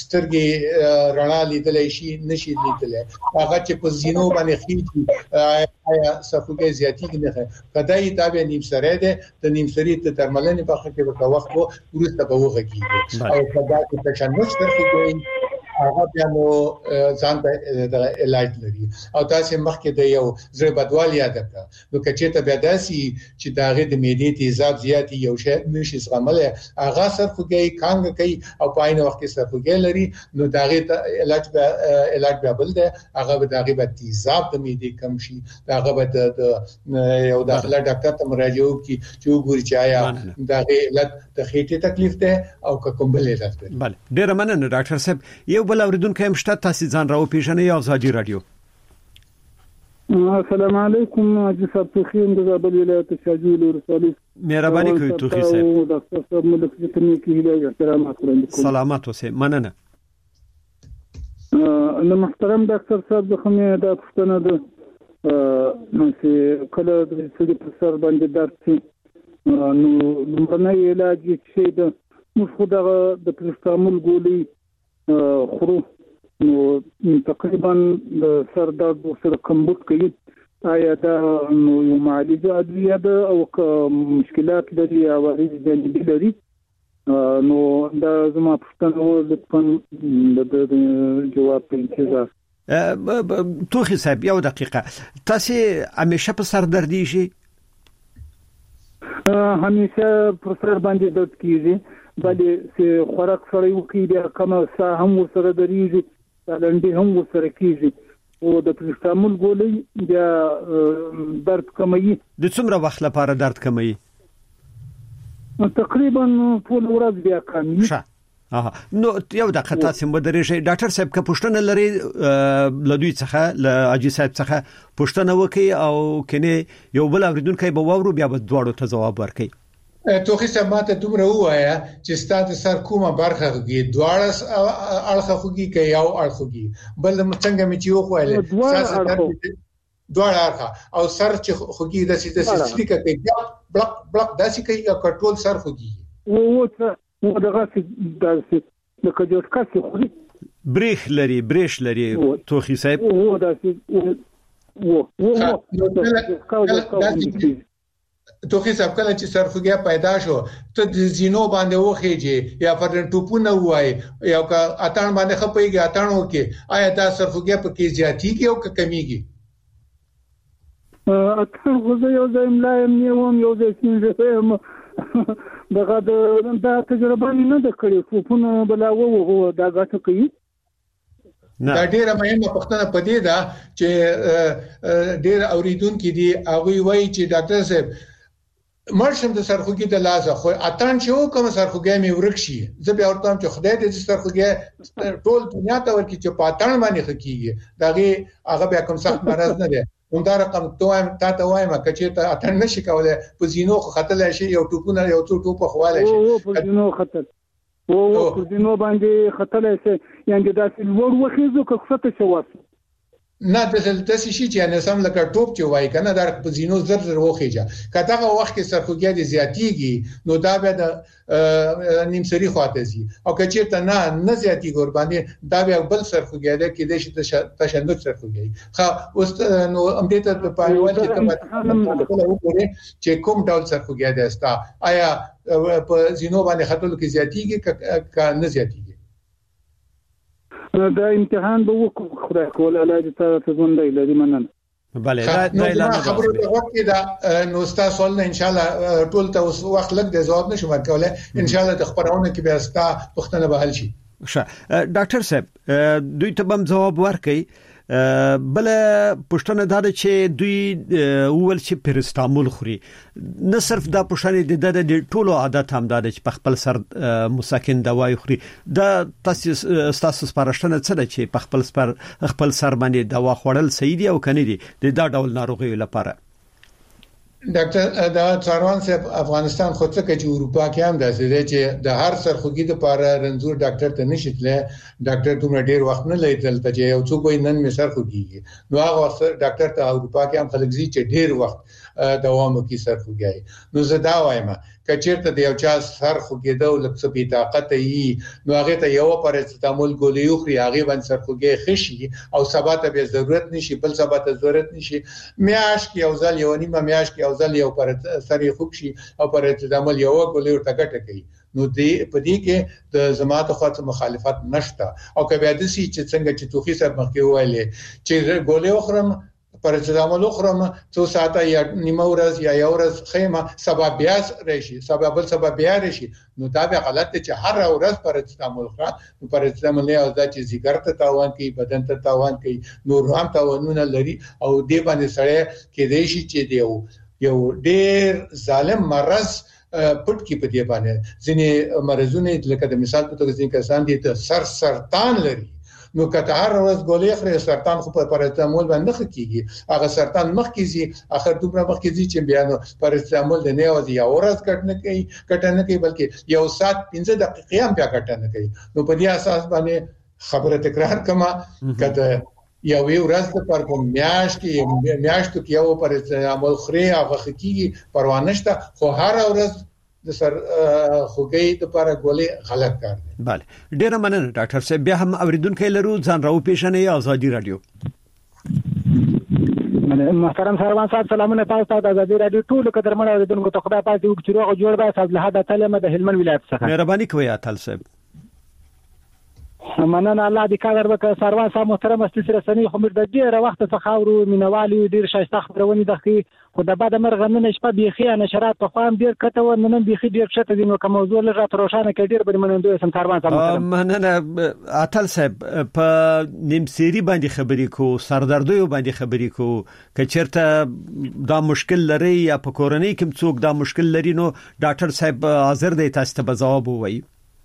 سترګې رڼا لیدلې شي نشي لیدلې هغه چې په زینو باندې خېږي آیا سفوګي زیاتی نه کداې دا به نیم سره ده د نیم سری ته درملنې په خکې په وخت وو ورسته به وغږیږي او کدا چې تشنج ورته هغه بیا نو ځان ته د علاج لري او تاسو مخکې د یو زړه بدوالي یاد کړه نو کچې ته بیا داسي چې داغه د معدې تیزاب زیاتی یو شی نشي زغمل هغه سرخوږی کانګ کوي او په عین وخت کې سرخوږی لري نو داغه علاج به علاج به بل ده هغه به داغه به تیزاب د معدې کم شي داغه به د یو داخله ډاکټر ته مراجعه وکړي چې وګوري چې آیا داغه علت د خېټې تکلیف ده او کوم بل علت ده بله ډیر مننه ډاکټر صاحب یو بل اوریدونکو هم شته تاسو ځان راو پیژنې یو ازادي رادیو السلام علیکم حاجی صاحب توخیم د زابل ولایت شاجول ورسالي مهرباني کوي توخی صاحب ډاکټر صاحب ملک ته کې هیله احترامات وړاندې سلامات اوسه مننه نو محترم ډاکټر صاحب د خمه د پښتنه د نو چې کله د سړي په سر باندې درته نو لمړنی علاج چې د موږ خو د پرستامل ګولي خورو نو تقریبا د سر درد سره کمبود کوي آیا دا نو یو معالجه ادویه ده او مشکلات لري او جانبي لري نو دا زما پښتنه و لطفا د جواب په انتظار توخی صاحب یو دقیقه تاسو همیشه په سر دردی شي همیشه پر سر باندې درد کیږي بلې چې خوراک سره یو کې د کومه ساه هم سره دریږي لنډي هم سره کیږي او د پرستامول ګولې د درد کموي د څومره وخت لپاره درد کموي تقریبا ټول ورځ بیا کموي اها نو یو دقیقه تاسو مدرسې ډاکټر صاحب که پښتنه لري لدوی څخه ل اجي صاحب څخه پښتنه وکي او کنه یو بل اوریدونکو به وورو بیا به دواړو ته جواب ورکړي توخی صاحب ماته دومره وایا چې ستاسو سر کومه برخه خوږي دواړه اړخه خوږي کې یو اړخه خوږي بل څنګه مې چې یو خوایله دواړه اړخه او سر چې خوږي د سې د سلیکه کې بلک بلک داسې کوي او کنټرول سر خوږي او و دغه د د کجوسکا خوري بریخ لري بریش لري توخی صاحب و داسې و و توخی صاحب کله چې سرخوږی پیدا شو ته د زینو باندې وخیږي یا فرن ټوپونه وای یا کا اتان باندې خپېږي اتان وکي آیا دا سرخوږی په کې زیاتیږي او کمیږي اتان غوځي یو ځای ملایم نیوم یو ځای څنګه دغه د تجربه نه د کړې فوفونه بلاوه دا غاټه کوي دا ډیره مهمه پښتنه پدې ده چې ډیر اوریدونکو دي هغه وایي چې ډاکټر صاحب مرشم د سرخوږی د لاسه خو اتان چې وکم سرخوږی مې ورکشي زه بیا ورته چې خدای دې سرخوږی ټول دنیا ته ورکړي چې پاتان باندې خکېږي داغه هغه بیا کوم سخت مرز نه دی اون دا رقم توام تا ته وایم کچې ته اتن نشي کولای په زینو خطر شي یو ټوپونه یو څو ټوپ خواله شي او په زینو خطر او په زینو باندې خطر شي یعنی دا چې ور وخیزو که څه ته شواس نه د داسې شي چې نه سم لکه ټوپ چې وای کنه در په زینو زر زر وخیجه کته وخت کې سرخوږی دي زیاتیږي نو دا به د نیم سری خواته زی او که چیرته نه نه زیاتی ګور باندې دا به بل سرخوږی ده کې د تشنج سرخوږی خو اوس نو امدې ته په پایوال کې ته وګورئ چې کوم ډول سرخوږی ده استا آیا په زینو باندې خطر کې زیاتیږي که نه زیاتیږي دا امتحان به وکړو خدای کول علاج ته ژوندۍ لري مننه بله دا دا اعلان خبرو ته وخت دا نو تاسو سوال نه ان شاء الله ټول ته وخت لګ د جواب نشم ورکولای ان شاء الله د خبرونه کې به استا پښتنه به حل شي ښه ډاکټر صاحب دوی ته هم جواب ورکړي بل پښتنه دا چې دوی اول چې پرستامول خوري نه صرف دا پښتنه د د ټولو عادت هم دا چې په خپل سر مسکن دوايي خوري دا تاسو تاسو سپارښتنه څه ده چې په خپل سر خپل سر باندې دوا خوړل صحیح دي او کني دي د دا ډول ناروغي لپاره ډاکټر دا څاروان صاحب افغانستان خو څه کې اروپا کې هم داسې دی چې د هر سرخوږي لپاره رنځور ډاکټر ته نشیتله ډاکټر دومره ډیر وخت نه لیدل ته چې یو څوک نن می سرخوږي نو هغه ډاکټر ته اروپا کې هم خلک زی چې ډیر وخت دوام کوي سرخوږي نو زه دا وایم کچیرته د یو چا سرخوږي د لکه په طاقت یې نو هغه ته یو پرستامول ګولې یو خري هغه باندې سرخوږي خشي او سبا ته به ضرورت نشي بل سبا ته ضرورت نشي میاش کې او ځل یو نیمه میاش کې او ځل یو پر سری خوب شي او پرستامول یو ګولې ورته ګټه کوي نو دې په دې کې د زماته خاطر مخالفت نشته او کبه د سي چې څنګه چې توخي سره مخکې وایي چې ګولې اخرم پرستامول اخرم څو ساعته یا نیمه ورځ یا یو ورځ خیمه سبب بیا راشي سبب بل سبب بیا راشي نو دا به غلط دی چې هر ورځ پرستامول خورا نو پرستامول نه او دا چې ځګر ته تاوان کوي بدن ته تاوان کوي نور هم تاوانونه لري او دې باندې سره کې دی شي چې دی یو ډېر ظالم مرض پټ کی په دې باندې ځینې مرزونه لکه د مثال په توګه ځینې کسان دي ته سر سرطان لري نو کته هر ورځ ګولې خوري سرطان خو په پرستامول باندې خکېږي هغه سرطان مخ کیږي اخر دومره مخ کیږي چې بیا نو پرستامول د نه او یا ورځ کټنه کوي کټنه کوي بلکې یو ساعت پنځه دقیقې هم بیا کټنه کوي نو په دې اساس باندې خبره تکرار کما کته یو ورځ د پر کوم میاش کې میاشتو کې یو پرستامول خوري هغه خکېږي پروا نشته خو هر ورځ د سر خوګي د لپاره ګولې غلط کار دی bale ډیر مننه ډاکټر صاحب بیا هم اوریدونکو لرو ځان راو پیښنې ازادي رادیو محترم سروان صاحب سلامونه تاسو ته د ازادي رادیو ټول قدرمن اوریدونکو ته خدای پاک دې وکړي روغ جوړ به تاسو له هدا تعالی د هلمند ولایت څخه مهرباني کوي اتل صاحب مننه الله دې کار وکړي سروان صاحب محترم استاد رسنی خو موږ د ډیره وخت څخه خاورو مینوالي ډیر شایسته خبرونه دخي خو د بعد مرغ نن شپه بيخي نشرات په خام ډیر کته و نن بيخي ډیر شته دي نو کوم موضوع لږه تروشانه کې ډیر بل منندوی سم سروان صاحب مننه اتل صاحب په نیمسيري باندې خبرې کو سردردوی باندې خبرې کو کچرته دا مشکل لري یا په کورنۍ کې څوک دا مشکل لري نو ډاکټر صاحب حاضر دی تاسو ته جواب وایي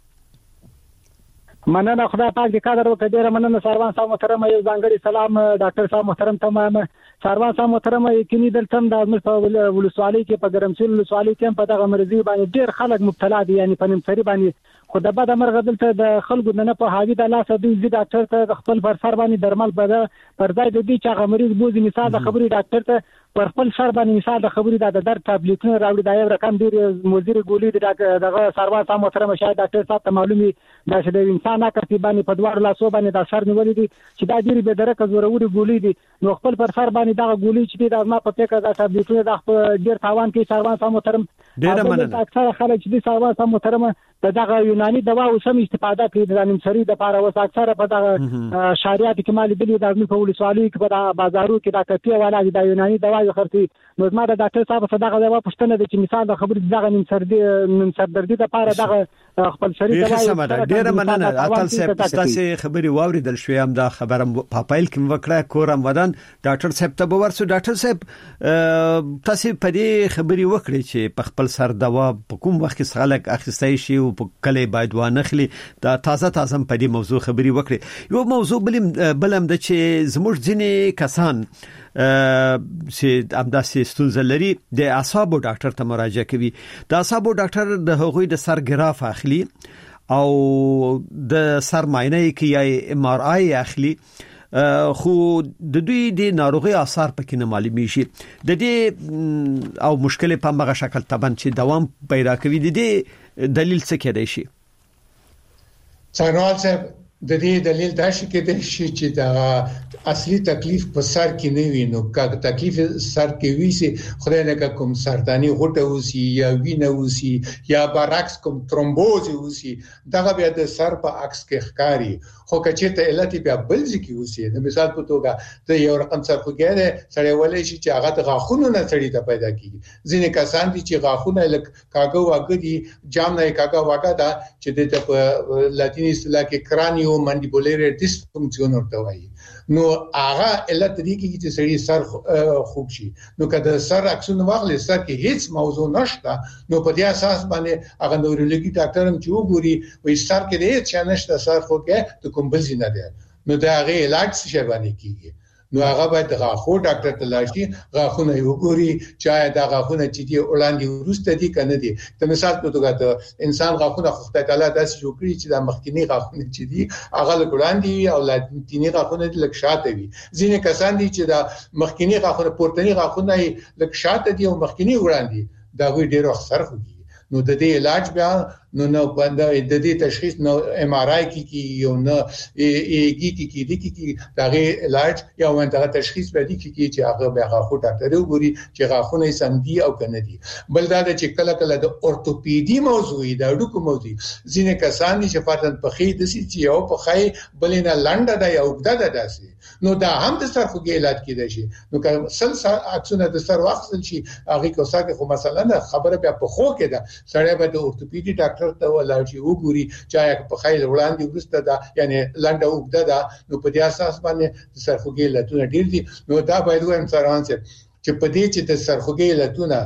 مننه خدای پاک دې قدر وکړي ډیر مننه سروان صاحب محترم یو ځانګړي سلام ډاکټر صاحب محترم تمام سروان صاحب محترم یقیني دلته د ولسوالۍ کې په ګرمسیر ولسوالۍ کې په دغه مرضی باندې ډیر خلک مبتلا دي یعنی په نیم سری باندې خو د بعد مرغ دلته د خلکو نه په حاوی د لاس دوی زی ډاکټر ته خپل پر سر باندې درمل بده پر ځای د دې چې مریض بوزي مثال د خبري ډاکټر ته پر خپل سر باندې مثال د خبري د در ټابلیټونه راوړي دا یو رقم ډیر مزیر ګولې د دغه سروان صاحب محترم شاید ډاکټر صاحب ته معلومي دا چې د انسان اکرتی باندې په دوار لاسو باندې د سر نیولې دي چې دا ډیر به درکه زوروري ګولې دي نو خپل پر سر باندې دا ګولې چې د ما په فکر دا ټابلیټونه د ډیر تاوان کې سروان صاحب محترم ډیر مننه اکثر خلک چې سروان صاحب محترم دغه یوناني دوا او سم استفاده کوي د نمسری د لپاره وس اکثر په دغه شریعت کې مالي بلی د په ولسوالۍ کې په بازارو کې دا کتیه والا د یوناني دوا یو خرتي نو ما د ډاکټر صاحب صدقه دوا پښتنه د چې مثال د خبرې دغه نمسردي نمسردردي د لپاره دغه خپل شریعت دوا ډیر مننه اتل صاحب تاسو خبري واوریدل شوې هم دا خبره په پایل کې وکړه کورم ودان ډاکټر صاحب ته ورسو ډاکټر صاحب تاسو په دې خبري وکړي چې په خپل سر دوا په کوم وخت کې خلک اخیستای شي او په کله باید وانخلي دا تازه تازه په دې موضوع خبري وکړي یو موضوع بلم بلم د چې زموږ ځینې کسان چې امداسي ستونزه لري د اعصابو ډاکټر ته مراجعه کوي د اعصابو ډاکټر د هغوی د سر ګراف اخلي او د سر معاینه کوي یا ام ار آی اخلي خو د دوی د ناروغي آثار پکې نه معلومي شي د دې او مشکل په مغه شکل تبن چې دوام پیدا کوي د دې دلیل څه کېدای شي څنګه صاحب د دې دلیل دا شي کېدای شي چې دا اصلي تکلیف په سر کې نه وي نو که تکلیف سر کې وي سي خدای نه کوم سرطاني غوټه وسی یا وینه وسی یا برعکس کوم ترومبوز وسی دا بیا د سر په عکس کې ښکاری خو کچته علت بیا بل ځکه وسی د مثال په توګه د یو رقم سرخوږی ده سړی ولې شي چې هغه د غاښونو نه سړی ته پیدا کیږي ځینې کسان دي چې غاښونه لک کاګو واګ دي جام نه کاګو واګ دا چې د په لاتینی اصطلاح کې کرانیو منډیبولر ډیسفنکشن ورته وایي نو هغه علت دي چې سړی سر خوب شي نو کله سر عکسونه واغلي سر کې هیڅ موضوع نشته نو په دې اساس باندې هغه نورولوژي ډاکټر هم چې وګوري وایي سر کې هیڅ چا نشته سر خوږه ته کوم بل ځای نه دی نو دا هغه علاج څه باندې کیږي نو هغه باید غاښو ډاکټر ته لاړ شي غاښونه یې وګوري چې دا غاښونه چې دي وړاندې ورسته دي کنه دي د مثال په توګه د انسان غاښونه خو ته تعالی داسې جوړ کړی چې د مخکینی غاښونه چې دي هغه وړاندې او لاتینی غاښونه لږ شاته وي ځینې کسان دي چې د مخکینی غاښونه پورتنی غاښونه لږ شاته دي او مخکینی وړاندې دا وی ډیر اخر خوږي نو د دې علاج بیا نو نو باندې د دې تشخیص نو ام ار آی کې کې یو نو ای ای کې کې د کې دغه علاج یا ونده تشخیص به دي کې چې هغه به غاښو ډاکټر وګوري چې غاښونه یې سم دي او کنه دي بل دا چې کله کله د اورتوپیدي موضوع د اډوکو موضوع ځینې کسان دي چې فرضاً په خې د سي چې یو په خې بلینه لنډه ده یا وګدا ده داسي نو دا هم د سرخوږي علاج کېدای شي نو که سل عکسونه د سر واخصل شي هغه کوساکه خو مثلا خبره بیا په خو کې ده سړی به د اورتوپیدي ډاکټر ته ولاړ شي وګوري چې په خیل وړاندې ورسته ده یعنی لنډه وګدا ده نو په دې اساس باندې سرخوږي علتونه ډیر دي نو دا باید وایم سره چې په دې چې د سرخوږي علتونه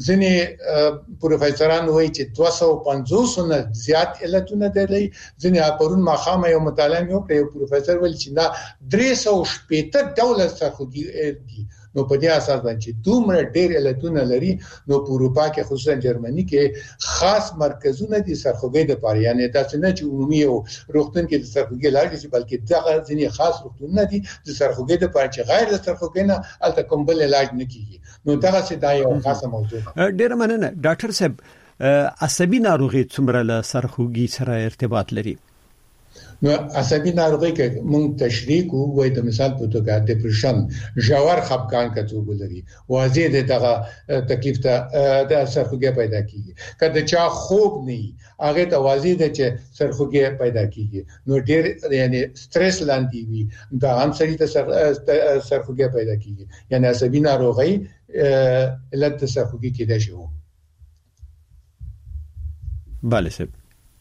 ځینې پروفیسوران وایي چې دوه سوه پنځوس نه زیات علتونه دي ځینې پرون ماخامه یو مطالعه وکړه یو پروفیسور ویل چې دا درې سوه شپېته ډوله سرخوږي دي نو په دې اساس باندې دومره ډېر علتونه لري نو په اروپا کې خصوصا جرمني کې خاص مرکزونه دي سرخوږي د پاره یعنی تاسو نه چې عمومي او روغتون کې د سرخوږي علاج دي بلکې دغه ځینې خاص روغتونونه دي د سرخوږي د پاره چې غیر د سرخوږي نه الته کوم بل علاج نه کیږي نو دغه څه دا یو خاصه موضوع ده ډېر مننه ډاکټر صاحب عصبي ناروغي څومره له سرخوږي سره ارتباط لري نو عصبي ناروغي کې مونږ تشریح کوو وای د مثال په توګه ډیپریشن ژور خپګان کتو لري واضح د دغه تکلیف ته د سرخوږي پیدا کیږي کله چې خوب نه هغه ته واضح ده چې سرخوږي پیدا کیږي نو ډیر یعنی سټرس لاندې وي دا هم سړي ته سرخوږي پیدا کیږي یعنی عصبي ناروغي علت سرخوږي کېدای شي bale سب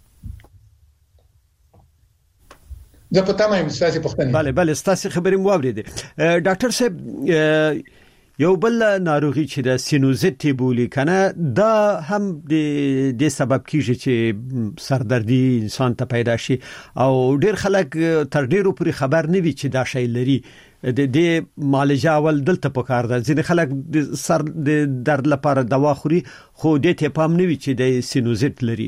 زه په تمه یم ستاسو پوښتنه bale bale ستاسو خبرې مو اوریدې ډاکټر صاحب یو بل ناروغي چې د سینوزیت بولی کنه دا هم د د سبب کیږي چې سردردي انسان ته پیدا شي او ډیر خلک تر ډیرو پورې خبر نه وي چې دا شی لري د دې معالجه اول دلته پکار ده ځینې خلک د سر د درد لپاره دوا خوري خو د ته پام نه وي چې د سینوزیت لري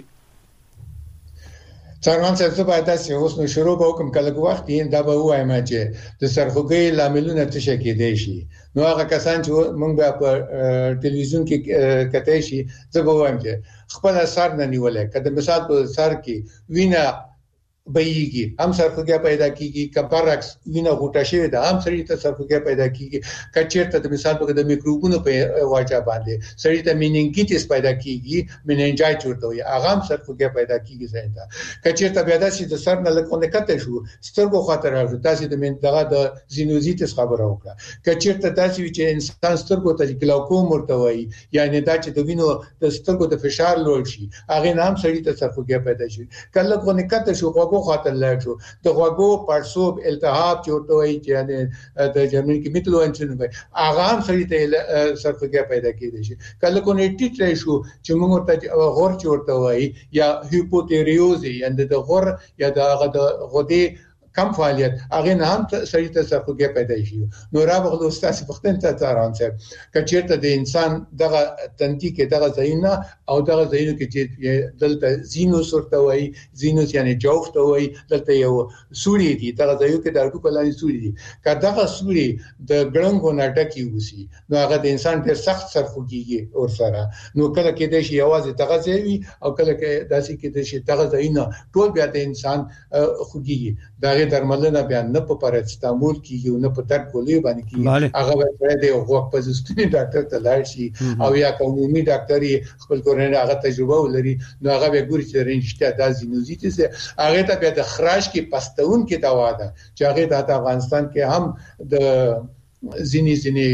څنګه چې زه باید تاسو اوس نو شروع وکم کله وخت یې دا به وایم چې د سرخوږي لاملونه څه شي کېدای شي نو هغه کسان چې موږ په ټلویزیون کې کتای شي زه به وایم چې خپل سر نه نیولای کله مثال په سر کې وینا بېږي هم سرخوږي پیدا کیږي کبرعکس وینه غوټه شوی ده هم سړی ته سرخوږي پیدا کیږي کچیرته د مثال په د میکروبونو په واجه باندې سړی ته مینینګیټس پیدا کیږي مینینجایټ ورته وي هغه هم سرخوږي پیدا کیږي ځینته کچیرته بیا داسې د سر نه لکونه کته شو سترګو خاطر راځي تاسو د من دغه د زینوزیټس خبره وکړه کچیرته تاسو چې انسان سترګو ته ګلاوکوم ورته وي یعنی دا چې د وینو د سترګو د فشار لوړ شي هغه نام سړی ته سرخوږي پیدا شي کله لکونه کته شو غوږو خاطر لاړ د غوږو پړسوب التهاب چورته وي چې یعنی د جرمني کې میتلوانچن وي هغه هم سړی ته سرخوږي پیدا کېدای شي کله کو نیټی شو چې موږ ته غور چورته وي یا هیپوتیریوزي یعنی د غور یا د غدې کم فعالیت هغه نه هم سړی ته سرخوږي پیدا شي نو راغلو ستاسو پختن ته تاران صاحب کچیرته د انسان دغه تندې کې دغه ځایونه او دغه ځایونو کې چې دلته زینوس ورته وایي، زینوس یعنی جوف ته وایي، دلته یو سوري دي، دغه ځایونو کې د اړو په لاندې سوري دي. که دغه سوري د ګړنګو نه ډکې وسی نو هغه د انسان ډېر سخت سرخوږي ورسره، نو کله کې د شي یوازې دغه ځای او کله کې داسې کې د شي دغه ځایونه ټول بیا د انسان خوږي. دغه درملنه بیا نه په پاراسټامول کېږي نه په درد ګولۍ باندې کېږي، هغه باید د غوږ پزستوني ډاکټر ته لاړ شي او یا عمومي ډاکټر خپل کورنۍ هغه تجربه ولري، نو هغه به ګوري چې رنجته د زینوزیټس هغه ته بیا د خراش کې پستون کې دوا ده چې هغه د افغانستان کې هم د ځینې ځینې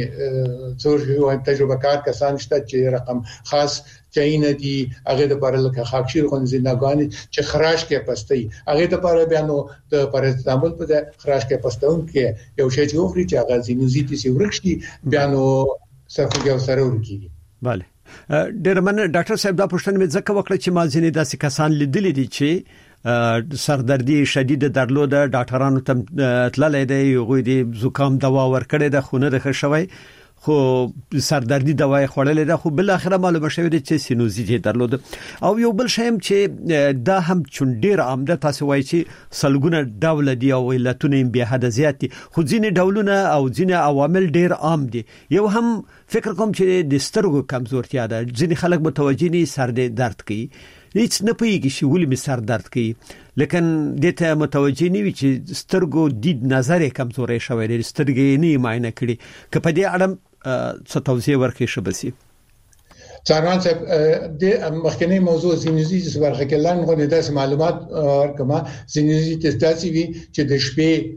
څو تجربه کار کسان شته چې رقم خاص چاینه دي، هغه د لپاره لکه خاکشیر خون زندګانی چې خراش کې پستي، هغه د لپاره بیانو د پاراسټامول په خراش کې پستون کې یو شی چې وخوري چې هغه زینوزیټس ورکشي بیانو سرخوږي سره ورکی. bale ډېر مننه ډاکټر صاحب. دا پوښتنه مې ځکه وکړه چې ما ځینې داسې کسان لیدلي دي چې سردردي شدید درلوده، ډاکټرانو ته تللی دی، هغوی د زکام دوا ورکړې ده خو نه ده ښه شوی، خو سردردي دوا یې خوړلې ده، خو بل اخره معلومه شوې ده چې سینوزیټ درلوده. او یو بل شی چې دا هم چون ډېر عام ده، تاسو وایي چې سلګونه ډول دي او علتونه به حد زیات دي، خو ځینې ډولونه او ځینې عوامل ډېر عام دي. یو هم فکر کوم چې د سترګو کمزورتیا ده، ځینې خلک متوجي نه سر درد کوي، هیڅ نه پوهیږي چې ولې می سر درد کوي، لیکن دته متوجي نه وي چې سترګو دید نظر کمزورې شوی دی، سترګې نه معاینه کړي. که په دې اړه څه توضیح ورکړئ شبسي. څارمان صاحب د مخکنی موضوع زینوزیټس ورغه کې لاندې غوډه داس معلومات ورکما. زینوزیټس داسې وي چې د شپې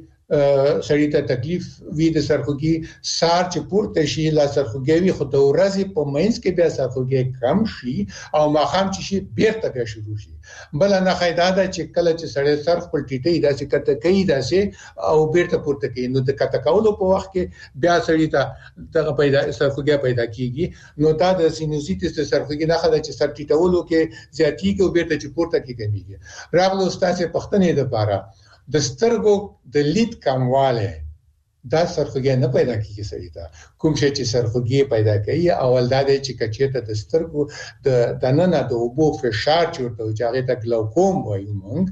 سړی ته تکلیف وي د سرخوږي، سار چې پورته شي لا سرخوږي وي، خو د ورځې په مینس کې بیا سرخوږي کم شي او ماخام چې شي بیرته بیا شروع شي. بل نه قاعده ده چې کله چې سړی سر خپل ټیټي داسې کته کوي داسې او بیرته پورته کوي، نو د کته کولو په وخت کې بیا سړی ته دغه پیدا سرخوږي پیدا کیږي. نو دا د سینوزیټس سرخوږي نه خدای چې سر ټیټولو کې زیاتیږي او بیرته چې پورته کیږي. راغلو ستاسو پښتنې د بارا د سترګو د لید کمواله دا سرخوږي نه پیدا کیږي سړی ته. کوم شي چې سرخوږي پیدا کوي اول دا دی چې کچېته د سترګو د دننه د اوبو فشار چورته چې هغه ته ګلوکوم وایو مونږ،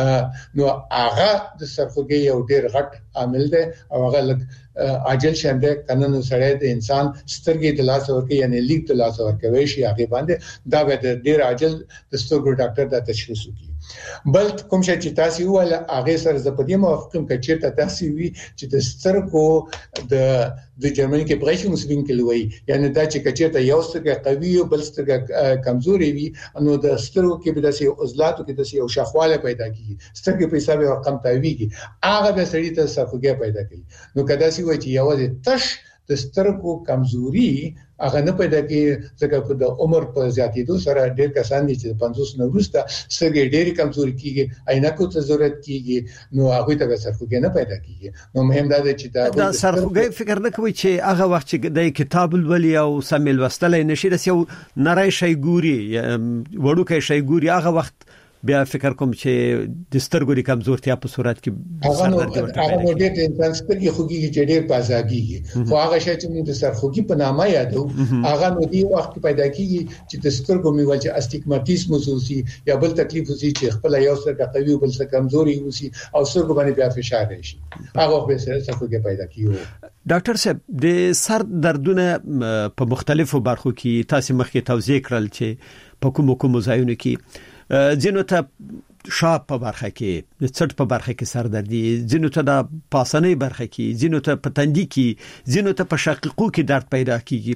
نو هغه د سرخوږي یو ډیر غټ عامل دی او هغه لږ عاجل شنده کنن سړی د انسان سترګې د لاس ورکې یعنی لیک د لاس ورکوي شي هغه باندې دا به ډیر عاجل د سترګو ډاکټر دا تشخیص وکړي. بل کوم شي چې تاسو ویل هغه سره زپدې موافقم کچې ته تاسو وی چې د سترګو د د جرمني کې برېښungswinkel وي، یعنی دا چې کچې ته یو سترګه قوي او بل سترګه کمزوري وي، نو د سترګو کې به داسې عضلاتو کې داسې یو شخواله پیدا کیږي، سترګې په حساب رقم تاویږي، هغه به سړی ته سرخوږي پیدا کوي. نو کدا سی وایي چې یوازې تش د سترګو کمزوري هغه نه پیدا کیږي، ځکه په د عمر په زیاتېدو سره ډېر کسان دي چې پنځوس نه وروسته سترګې ډېری کمزوري کیږي، عینکو ته ضرورت کیږي، نو هغه ته سرخوږي نه پیدا کیږي. نو مهم دا دی چې دا د سرخوږي فکر نه کوي چې هغه وخت چې د کتاب ولولي او سمل وستلې نشي رس یو نری شي ګوري وړوکې شي ګوري، هغه وخت بیا فکر کوم چې د سترګو د کمزورتیا په صورت کې سردردي ورته هغه نو ډېر انسان سترګې خوږي چې ډېر پازابيږي، خو هغه شی چې موږ د سرخوږي په نامه یادو هغه نو دی وخت پیدا کیږي چې د سترګو میول چې استګماتیزم وسوسي یا بل تکلیف وسي چې خپل یو سترګه قوي بل څه کمزوري وسي او سترګو باندې بیا فشار راشي، هغه به سرخوږي پیدا کیږي. ډاکټر صاحب د سر دردونه په مختلفو برخو کې تاسو مخکې توضیح کړل چې په کوم کوم ځایونو کې ځینو ته شاپ په برخه کې د څټ په برخه کې سر دردي، ځینو ته د پاسنۍ برخه کې، ځینو ته په تندي کې، ځینو ته په شقیقو کې درد پیدا کیږي.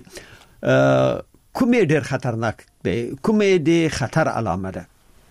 کومې ډېر خطرناک دی، کومې د خطر علامه ده؟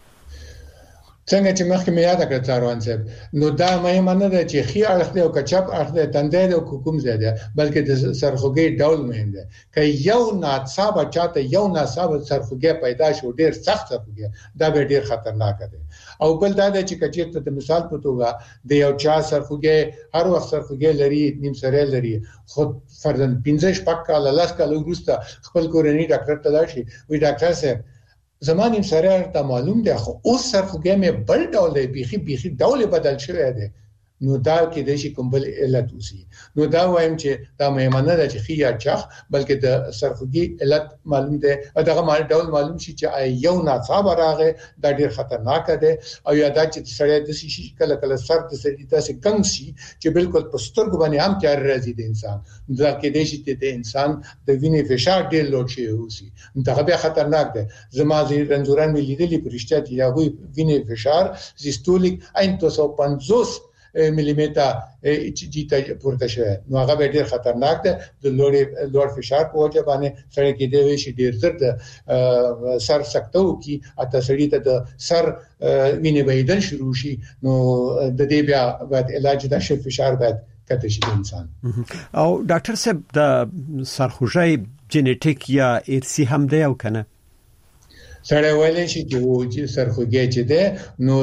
څنګه چې مخکې مې یاد کړ څاروان صاحب، نو دا مهمه نه ده چې خي اړخ دی او کچپ اړخ دی تندې او کوم ځای دی، بلکې د سرخوږي ډول مهم دی. که یو ناڅاپه چاته یو ناڅاپه سرخوږي پیدا شو ډیر سخت سرخوږي، دا به ډیر خطرناک دی. او بل دا دی چې کچېرته د مثال په توګه د یو چا سرخوږي هر وخت سرخوږي لري، نیم سره لري، خو فرضاً پنځه شپږ کال لاس کال وروسته خپل کورنۍ ډاکټر ته لاړ شي، وی ډاکټر صاحب زمانیم سره ته معلوم دی خو اوس سرخوږي مې بل ډول دی، بيخي بيخي ډول بدل شوی دی. نو دا کې د شي کوم بل علت وسی نو دا وایم چې دا مهمانه د خیا چخ بلکې د سرخوږي علت معلوم ده دغه مال ډول معلوم شي چې یو ناڅاپه راغی دا ډیر خطرناک ده او یا دا چې سړی د شي کله کله سر د سړي داسې ګنګ شي چې بالکل پستر باندې هم تیار راځي د انسان دا کې د شي د انسان د وینې فشار ډیر لوړ شي وسی دا به خطرناک ده زما زی رنځوران مې لیدلې پرشته چې هغه وینې فشار سیستولیک دو سوه پنځوس ملي متر چې ته پورته شوی نو هغه ډیر خطرناک ده د لوړ لوړ فشار په وجه باندې سره کې دی شي ډیر زر د سر سکتو کی اته سړی ته د سر وینې بهیدل شروع شي نو د دې بیا بعد علاج د فشار بعد کته شي انسان او ډاکټر صاحب د سرخوږی جنټیک یا ارثي هم دی او کنه سره ویلې شي چې و چې سرخوږی چې ده نو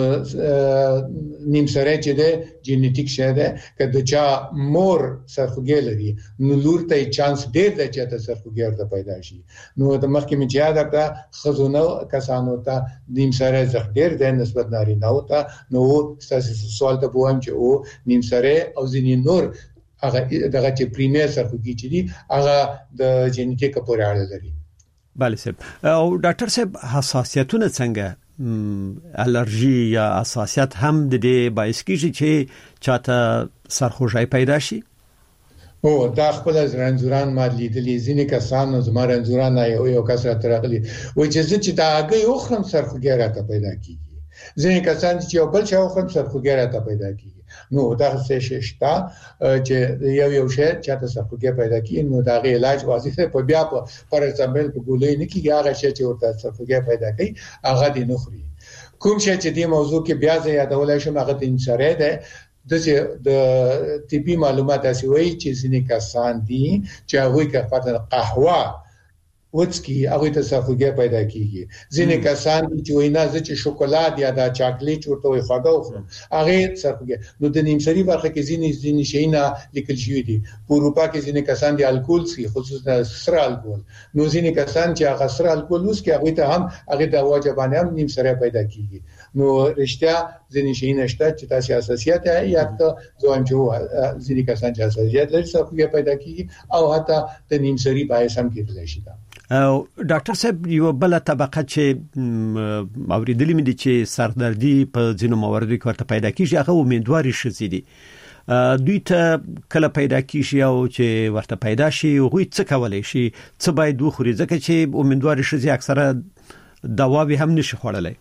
نیم سره چې ده جنټیک شه ده کله چې مور سرخوږی لري نو لور ته چانس ډیر ده چې ته سرخوږی ورته پیدا شي نو د مخکې مې یاد کړه خزونه کسانو ته نیم سره زخ ډیر ده نسبت نارینه او ته نو تاسو سوال ته ووایم چې او نیم سره او ځینې نور هغه دغه چې پریمیر سرخوږی چې دي هغه د جنټیک پورې اړه لري بله صاحب او ډاکټر صاحب حساسیتونه څنګه الرجی یا حساسیت هم د دې باعث کیږي چې چاته سرخوږی پیدا شي او دا خپل رنځوران ما لیدلې ځینې کسانو زما رنځوران یو یو کس راته راغلي و چې چې دا هغه یو خرم سرخوږی راته پیدا کیږي ځینې کسان چې یو بل شاو خرم سرخوږی راته پیدا کیږي نو دا څه شتا چې یو یو شی چې تاسو سرخوږی پیدا کیږي نو دا غي علاج واضح په بیا په پر ایگزامپل په ګولې نه کیږي هغه شی چې ورته سرخوږی پیدا کوي هغه د نخري کوم شی چې د موضوع کې بیا زه یادولای شم هغه د انسره ده د طبي معلومات اسي وایي چې ځینې کسان دي چې هغه کې فقط قهوه وڅکي هغه ته سرخوږی پیدا کیږي ځینې کسان چې وینا ز چې شوکولاد یا دا چاکلیټ ورته وي خواږه وخورم هغه سرخوږی نو د نیمسری برخه کې ځینې ځینې شیونه لیکل شوی دي په اروپا کې ځینې کسان دي الکول سي خصوصا سره الکول نو ځینې کسان چې هغه سره الکول وسکي هغه ته هم هغه د واجبانه هم نیمسری پیدا کیږي نو رښتیا ځینې شیونه شته چې تاسو اساسيات یا ته ځوان جو ځینې کسان چې اساسيات لري سرخوږی پیدا کیږي او حتی د نیمسری باعث هم کېدلی شي او ډاکټر صاحب یو بل طبقه چې اوریدلې مې دي چې سردردي په ځینو مواردو کې ورته پیدا کیږي هغه امیدواري شې دي دوی ته کله پیدا کیږي او چې ورته پیدا شي هغه څه کولای شي څه باید وخوري ځکه چې امیدواري شې اکثره دوا به هم نشي خوړلای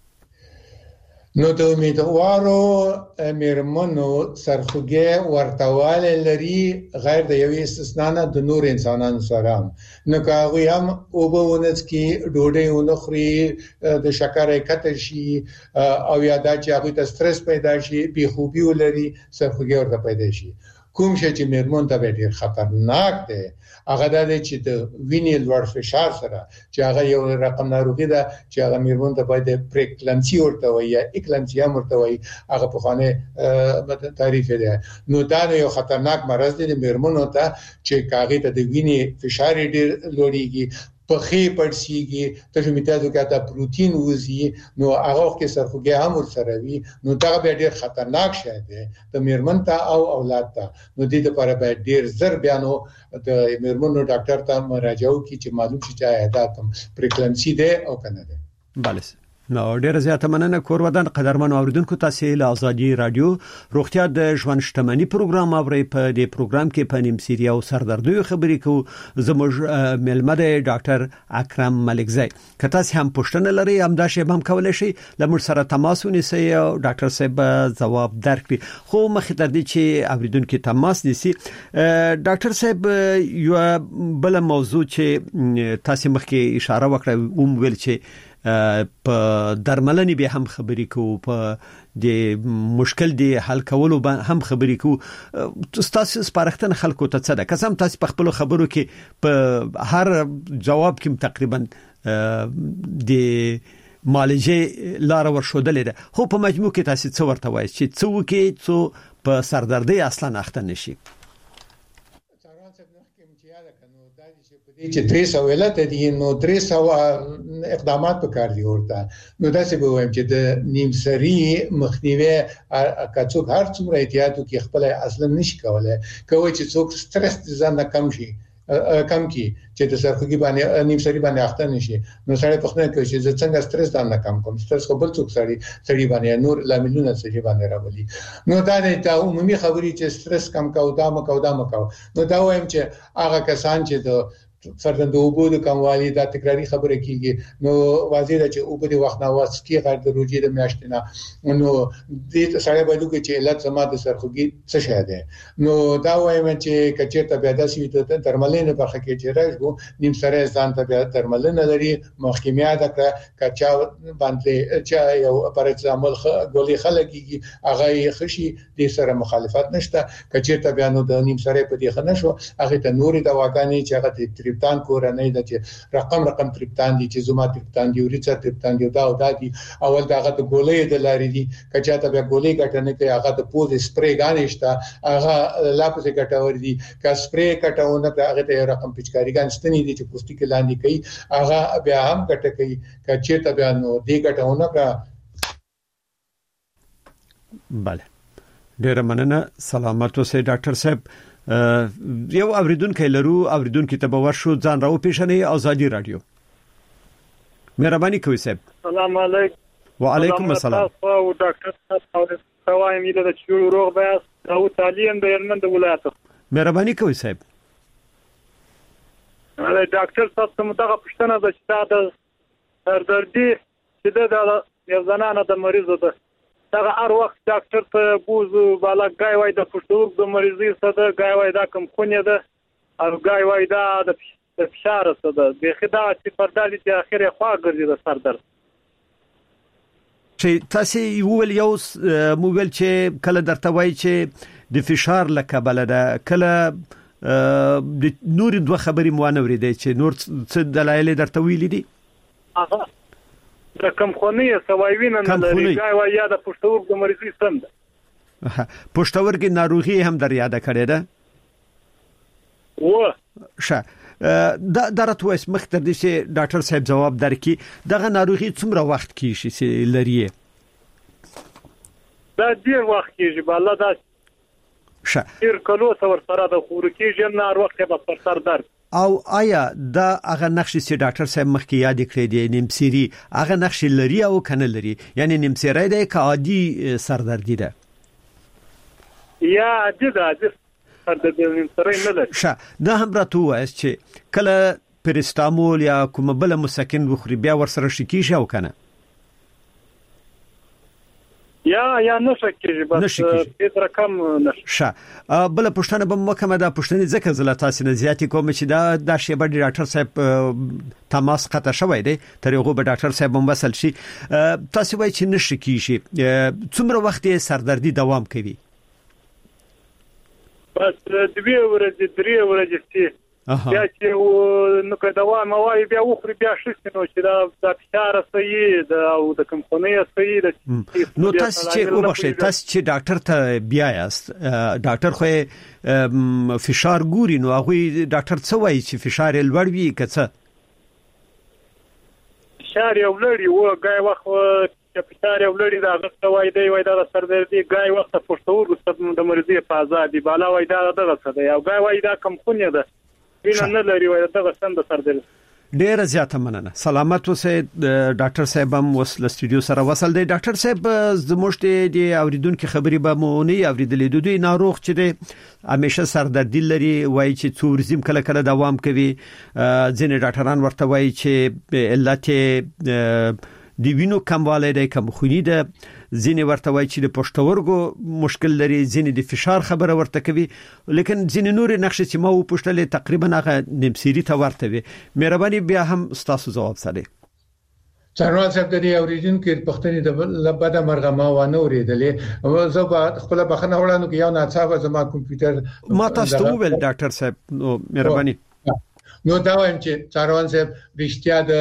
نو د امیدوارو میرمنو سرخوږی ورتواله لري غیر د یوې استثنا نه د نور انسانانو سره نو هغه هم او به ونڅ کې ډوډۍ ونخري د شکر کته شي او یا دا چې هغه ته سټرس پیدا شي بي خوبي ولري سرخوږی ورته پیدا شي کوم شي چې میرمن ته ډېر خطرناک دی هغه د چې د وینې لوړ فشار سره چې هغه یو رقم ناروغي ده چې هغه میرمن ته باید پریکلمسی ورته وي یا اکلمسی ورته وي هغه په خانه تعریف ده نو دا یو خطرناک مرض دی میرمنو ته چې هغه ته د وینې فشار ډېر لوړیږي په خې پړسیږي ته چې میتازو کې دا پروتین وزي نو هغه کې سرخوږی هم ورسره وي نو دا به ډېر خطرناک شي دی د میرمن ته او اولاد ته نو دې لپاره به ډېر زر بیانو د میرمنو ډاکټر ته مراجعه وکړي چې معلوم شي چې آیا کوم پریکلمسی دی او کنه دی بله نو ډیر زیاته مننه کور ودان قدرمن اوریدونکو تاسو له ازادي رادیو روغتیا د ژوند شتمنۍ پروګرام اوري په دې پروګرام کې په نیم سیری او سردردوی خبرې کو زموږ ملمد ډاکټر اکرم ملکزی کته هم پښتنه لري هم دا شی هم کولای شي لمر سره تماس ونیسي او ډاکټر صاحب جواب درکړي خو مخې تر دې چې اوریدونکو تماس نیسي ډاکټر صاحب یو بل موضوع چې تاسو مخکې اشاره وکړه اوم ویل چې په درملنې به هم خبرې کوو په د مشکل دی حل کولو هم خبرې کوو تاسو سپارښتنه خلکو ته څه ده قسم تاسو په خپل خبرو کې په هر جواب کې تقریبا د مالجه لار ورشودلې ده خو په مجموع کې تاسو څه ورته وایي چې څو کې څو په سردردي اصلا اخته نشي څنګه څنګه کې امتیاز کنو دا چې درې سوه ولته دي نو درې سوه اقدامات وکړ دي ورته نو داسې به وایم چې د نیمسری مخنیوي کڅوک هر څومره احتیاطو کې خپل اصلا نشي کولای کوي چې څوک سټرس ځان کم شي کم کی چې د سرخوږي باندې نیمسری باندې اخته نشي نو سړی په خپل کې چې څنګه سټرس ځان کم کوم سټرس خو بل څوک سړی سړی باندې نور لاملونه سړي باندې راولي نو دا نه ته عمومي خبري چې سټرس کم کاو دا مکو دا مکو نو دا وایم چې هغه کسان چې د فرضاً د اوبو د کموالي دا تکراری خبره کیږي نو واضح ده چې اوبو د وخت نه واسط کې غیر د روجي د میاشتې نه نو دې سړی باید چې علت سما د سرخوږي څه شي ده نو دا وایم چې کچېرته بیا د سوي ته ترملین په خکه چې راځو نیم سره ځان ته بیا ترملین لري محکمه ده کچا باندې چې یو پرځامل ګولې خلګي هغه خشي د سره مخالفت نشته کچېرته بیا نو د نیم سره په دې خنشو هغه ته نوري دواګانې چې هغه تریپتان کورنۍ د چې رقم رقم تریپتان دي چې زما تریپتان دی ورڅ تریپتان دی دا او دا دي اول داغه د ګولې د لارې دي کچاته به ګولې ګټنه کوي هغه د پوز سپری غانشته هغه لاپس ګټور دي کا سپری کټاونه هغه ته رقم پچکاری غان ستنی دي چې پوسټی کې لاندې کوي هغه بیا هم ګټه کوي کچته بیا نو دی ګټونه کا bale ډیر مننه سلامت اوسئ ډاکټر صاحب یو اوریدونکو لرو اوریدونکو ته به ورشو ځان راو پیښنې ازادي رادیو مهرباني کوئ صاحب السلام علیکم وعلیکم السلام او ډاکټر صاحب توایم یله د چور روغ بیاس او تعلیم د یمن د ولایت مهرباني کوئ صاحب ولې ډاکټر صاحب ته متغه پښتنه د چې د سردردي چې د یو زنانه د مریض ده دا هر وخت ډاکټر ته بوزو بالا غای وای د پښتورګ د مریضي سره غای وای دا کم خونه ده او غای وای دا د فشار سره د خدا چې پردالي چې اخر خوا ګرځي د سر درد چې تاسو ویل یو موبایل چې کله درته وای چې د فشار لکبل ده کله د نور دوه خبرې مو نه ورېدې چې نور څه دلایل درته ویل دي اها د کم خونی سوایوینه نه لري غای وای یا د پښتورګ د مریضي سم ده پښتورګ ناروغي هم در یاد کړی ده و ښه دا درته وس مختر دي چې ډاکټر صاحب جواب درکې دغه ناروغي څومره وخت کې شي لري دا ډیر وخت کېږي بالا دا ښه ډیر کلو څور سره د خورکې جن نار وخت به پر سر درد او آیا دا هغه نقش چې ډاکټر صاحب مخکې یاد کړی دی نیمسری هغه نقش لري او کنه لري یعنی نیمسری د عادي سردردی ده یا عادي ده سردردی نیمسری نه لري ښه دا هم راته وایي چې کله پرستامول یا کوم بل مسکن وخوري بیا ورسره شکی شي او کنه یا یا نشه کېږي بس هیڅ رقم نشه ښه بل پښتنه به مکمه دا پښتنه ځکه زله تاسو نه زیاتی کوم چې دا د شیبه ډاکټر صاحب تماس قطع شوی دی تر یو به ډاکټر صاحب هم وصل شي تاسو وایي چې نشه کېږي څومره وخت سردردي دوام کوي بس دوی ورځې درې ورځې بیا چې نو که دوام وایي بیا وخوري بیا شي نو چې دا د فشار صحیح ده او د کمپنۍ صحیح ده نو تاسو چې وبخښئ تاسو چې ډاکټر ته بیا یاست ډاکټر خو فشار ګوري نو هغه ډاکټر څه وایي چې فشار لوړ وي که څه فشار یو لوړ وي غای وخت چې فشار یو لوړ دا غوښته وای دی وای دا سردردي غای وخت پښتورګو د مریضي په آزادي بالا وای دا دغه څه دی او غای وای دا کم خونه ده وینه نه لري وای دغه څنګه سردردي ډیره زیاته مننه سلامت اوسئ ډاکټر صاحب هم وسله سټوډیو سره وصل دی ډاکټر صاحب زموږ د اوریدونکو خبرې به مو نه اوریدلې د دوی ناروغ چې دی همیشه سردردي لري وای چې څو ورځې کله کله دوام کوي ځینې ډاکټران ورته وای چې علت د وینو کموالی دی کم خونی ده ځینې ورته وای چې د پښتورګو مشکل لري ځینې د فشار خبره ورته کوي لیکن ځینې نور نقش چې ما و پښتلې تقریبا هغه نیمسری ته ورته وي مهرباني بیا هم تاسو جواب سره څنګه صاحب د اوریدونکو پښتنې د لبدا مرغه ما و نه اوریدلې زه به خپل بخنه وړاندو کې یو ناڅاپه زما کمپیوټر ما تاسو ته ویل ډاکټر صاحب نو مهرباني نو دا وایم چې څاروان صاحب رښتیا د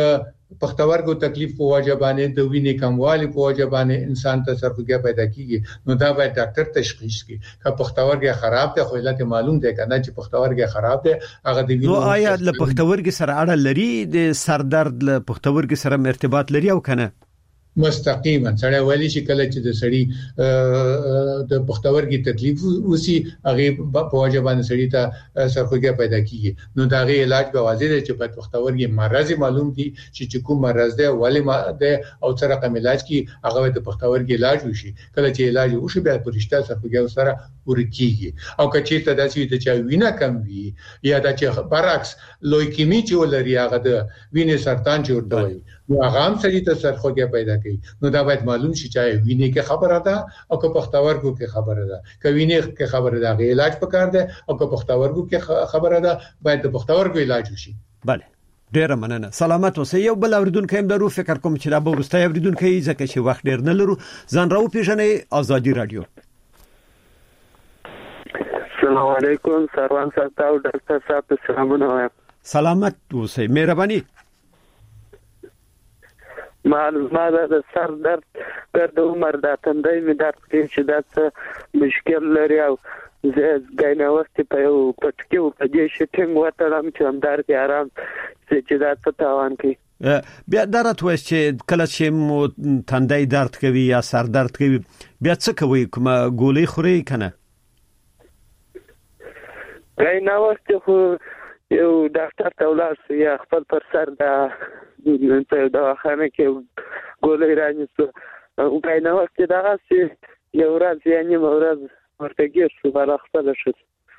پښتورګو تکلیف په وجبانه د وینې کموالی په وجبانه انسان ته سرخوږی پیدا کیږي نو دا باید ډاکټر تشخیص کړي که پښتورګي خراب ده خو علت معلوم ده کنه چې پښتورګي خراب ده هغه د وینې نو آیا له پښتورګي سره اړه لري د سر درد له پښتورګي سره ارتباط لري او کنه مستقیما سړی ویلي چې کله چې د سړی د پښتورګي تکلیف وسی هغه په وجبانه سړی ته سرخوږی پیدا کیږي نو دا غي علاج به واضح دی چې په پښتورګي مرض معلوم دي چې کوم مرض دی ولی ما ده او سره کوم علاج کی هغه د پښتورګي علاج وشي کله چې علاج وشي بیا پرشته سرخوږی سره ورکیږي او کچې ته داسې د چا وینه کم وي یا د چا برعکس لوکیمی چې ولري هغه د وینې سرطان جوړ دی نو هغه هم سړي ته سرخوږی پیدا کوي نو دا باید معلوم شي چې وینې کې خبره ده او که پښتورګو کې خبره ده که وینې کې خبره ده غي علاج پکار ده او که پښتورګو کې خبره ده باید د پښتورګو علاج وشي bale ډیر مننه سلامت اوسئ یو بل اوریدونکو هم درو فکر کوم چې دا به ورسته اوریدونکو ځکه چې وخت ډیر نه لرو ځان راو پیژنې ازادي رادیو السلام علیکم سروان صاحب او ډاکټر صاحب سلامونه وایم سلامت اوسئ مهرباني معلومات د سر درد د عمر د تندې می درد کې چې دا مشکل لري او زه غاینه وخت په یو پټکیو په دې شټینګ وترم چې هم درد آرام چې دا څه تاوان کوي بیا درته وایي چې کله چې مو تندې درد کوي یا سر درد کوي بیا څه کوي کومه ګولۍ خوري کنه غاینه وخت خو یو ډاکټر ته ولاړ یا خپل پر سر دا په دواخانه کې ګولۍ رانیسو او غاینه وخت دا چې یو ورځ یعنی ورځ ورته کې شو بل خپل شو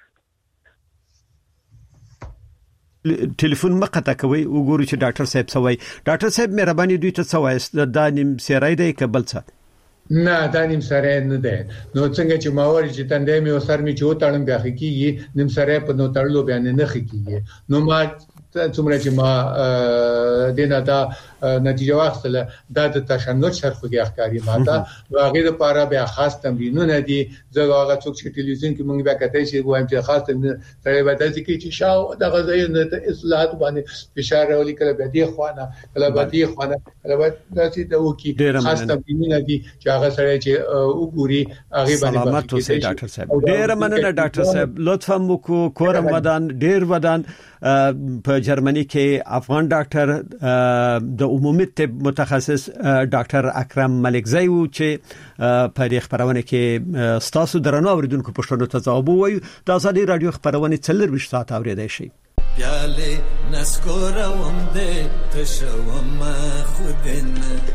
ټلیفون مقطع کوي وګورئ چې ډاکټر صاحب سوي ډاکټر صاحب مهرباني دوی ته سوي دا نیم سیرای دی کبل څه نه دا نیم سره نه ده نو څنګه چې ماوري چې تندې مې وسر می چې وټړم بیا کیږي نیم سره په نو تړلو بیا نه کیږي نو ما څومره چې ما دینه دا نتیجه واخله دا د تشنج سرخوږی ښکاری ماته واغې لپاره بیا خاص تمرینونه دي زه هغه څوک چې ټلویزیون کې مونږ بیا کته شي وایم چې خاص تمرین سره به داسې کې چې شاو د غذایي اصلاحات باندې فشار راولي کله به دی خوانه کله به دی خوانه کله به داسې د وکی خاص تمرینونه دي چې هغه سره چې وګوري هغه باندې سلامت اوسئ ډاکټر صاحب ډیر مننه ډاکټر صاحب لطفا مو کورم ودان ډیر ودان په جرمني کې افغان ډاکټر د عمومي طب متخصص ډاکټر اکرم ملکزی و چې په دې خبرونه کې ستاسو درنو اوریدونکو پښتنو ته ځواب وایي د ازادي رادیو خبرونه څلور وشت ساعت اوریدای شي پیاله نسکوروم دې تشوم خودن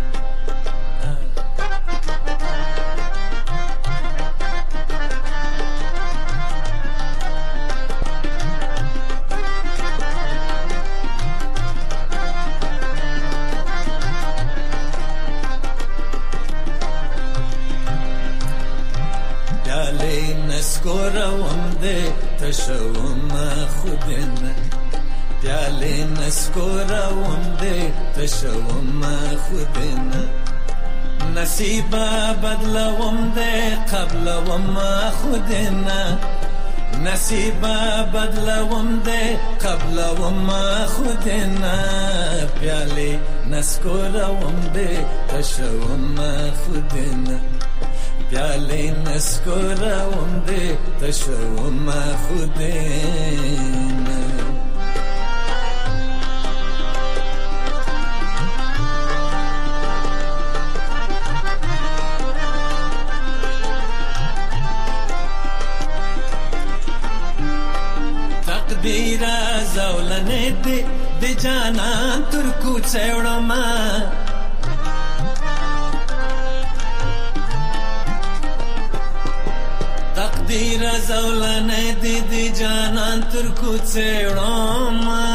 نسکوروم دې تشوم خودن پیاله نسکوروم دې تشوم خودن نصیب بدلوم دې قبلوم خودن نصیب بدلوم دې قبلوم خودن پیاله نسکوروم دې تشوم خودن پیاله نسکوروم دې تشوم خودن تقدیر زولنه دې د جانان تر کوڅه وړما تقدیر زولنه دی دی جانان تر کوڅه وړما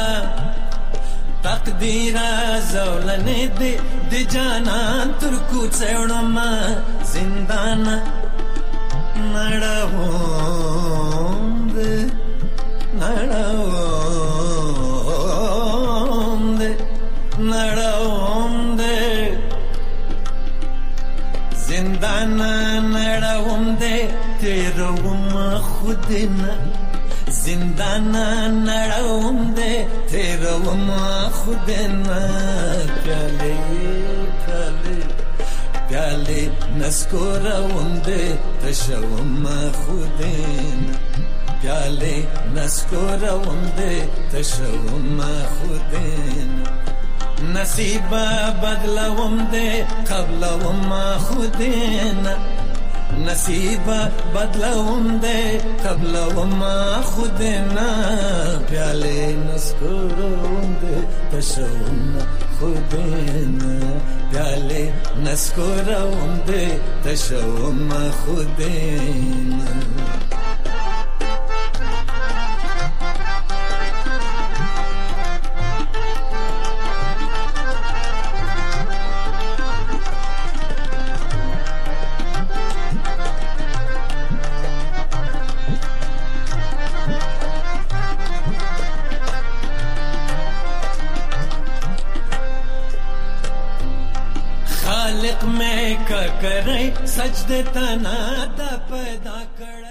تقدیر زولنه دی دی جانان تر کوڅه وړما زندان نړوم دې نړوم دې نړوم دې زندان نړوم دې تیروم خودنا زندان نړوم دې تیروم خودنا پیاله پیاله پیاله نسکوروم دې تشوم خودنا پیاله نسکوروم دې تشوم خودنا نصیب بدلوم دې قبلوم خودنا نصیب بدلوم دے قبلوم خودنا پیالے نسکوروم دے تشوم خودنا پیالے نسکوروم دے تشوم خودنا خالق میں کا کرے سجدے تنا دا پیدا کر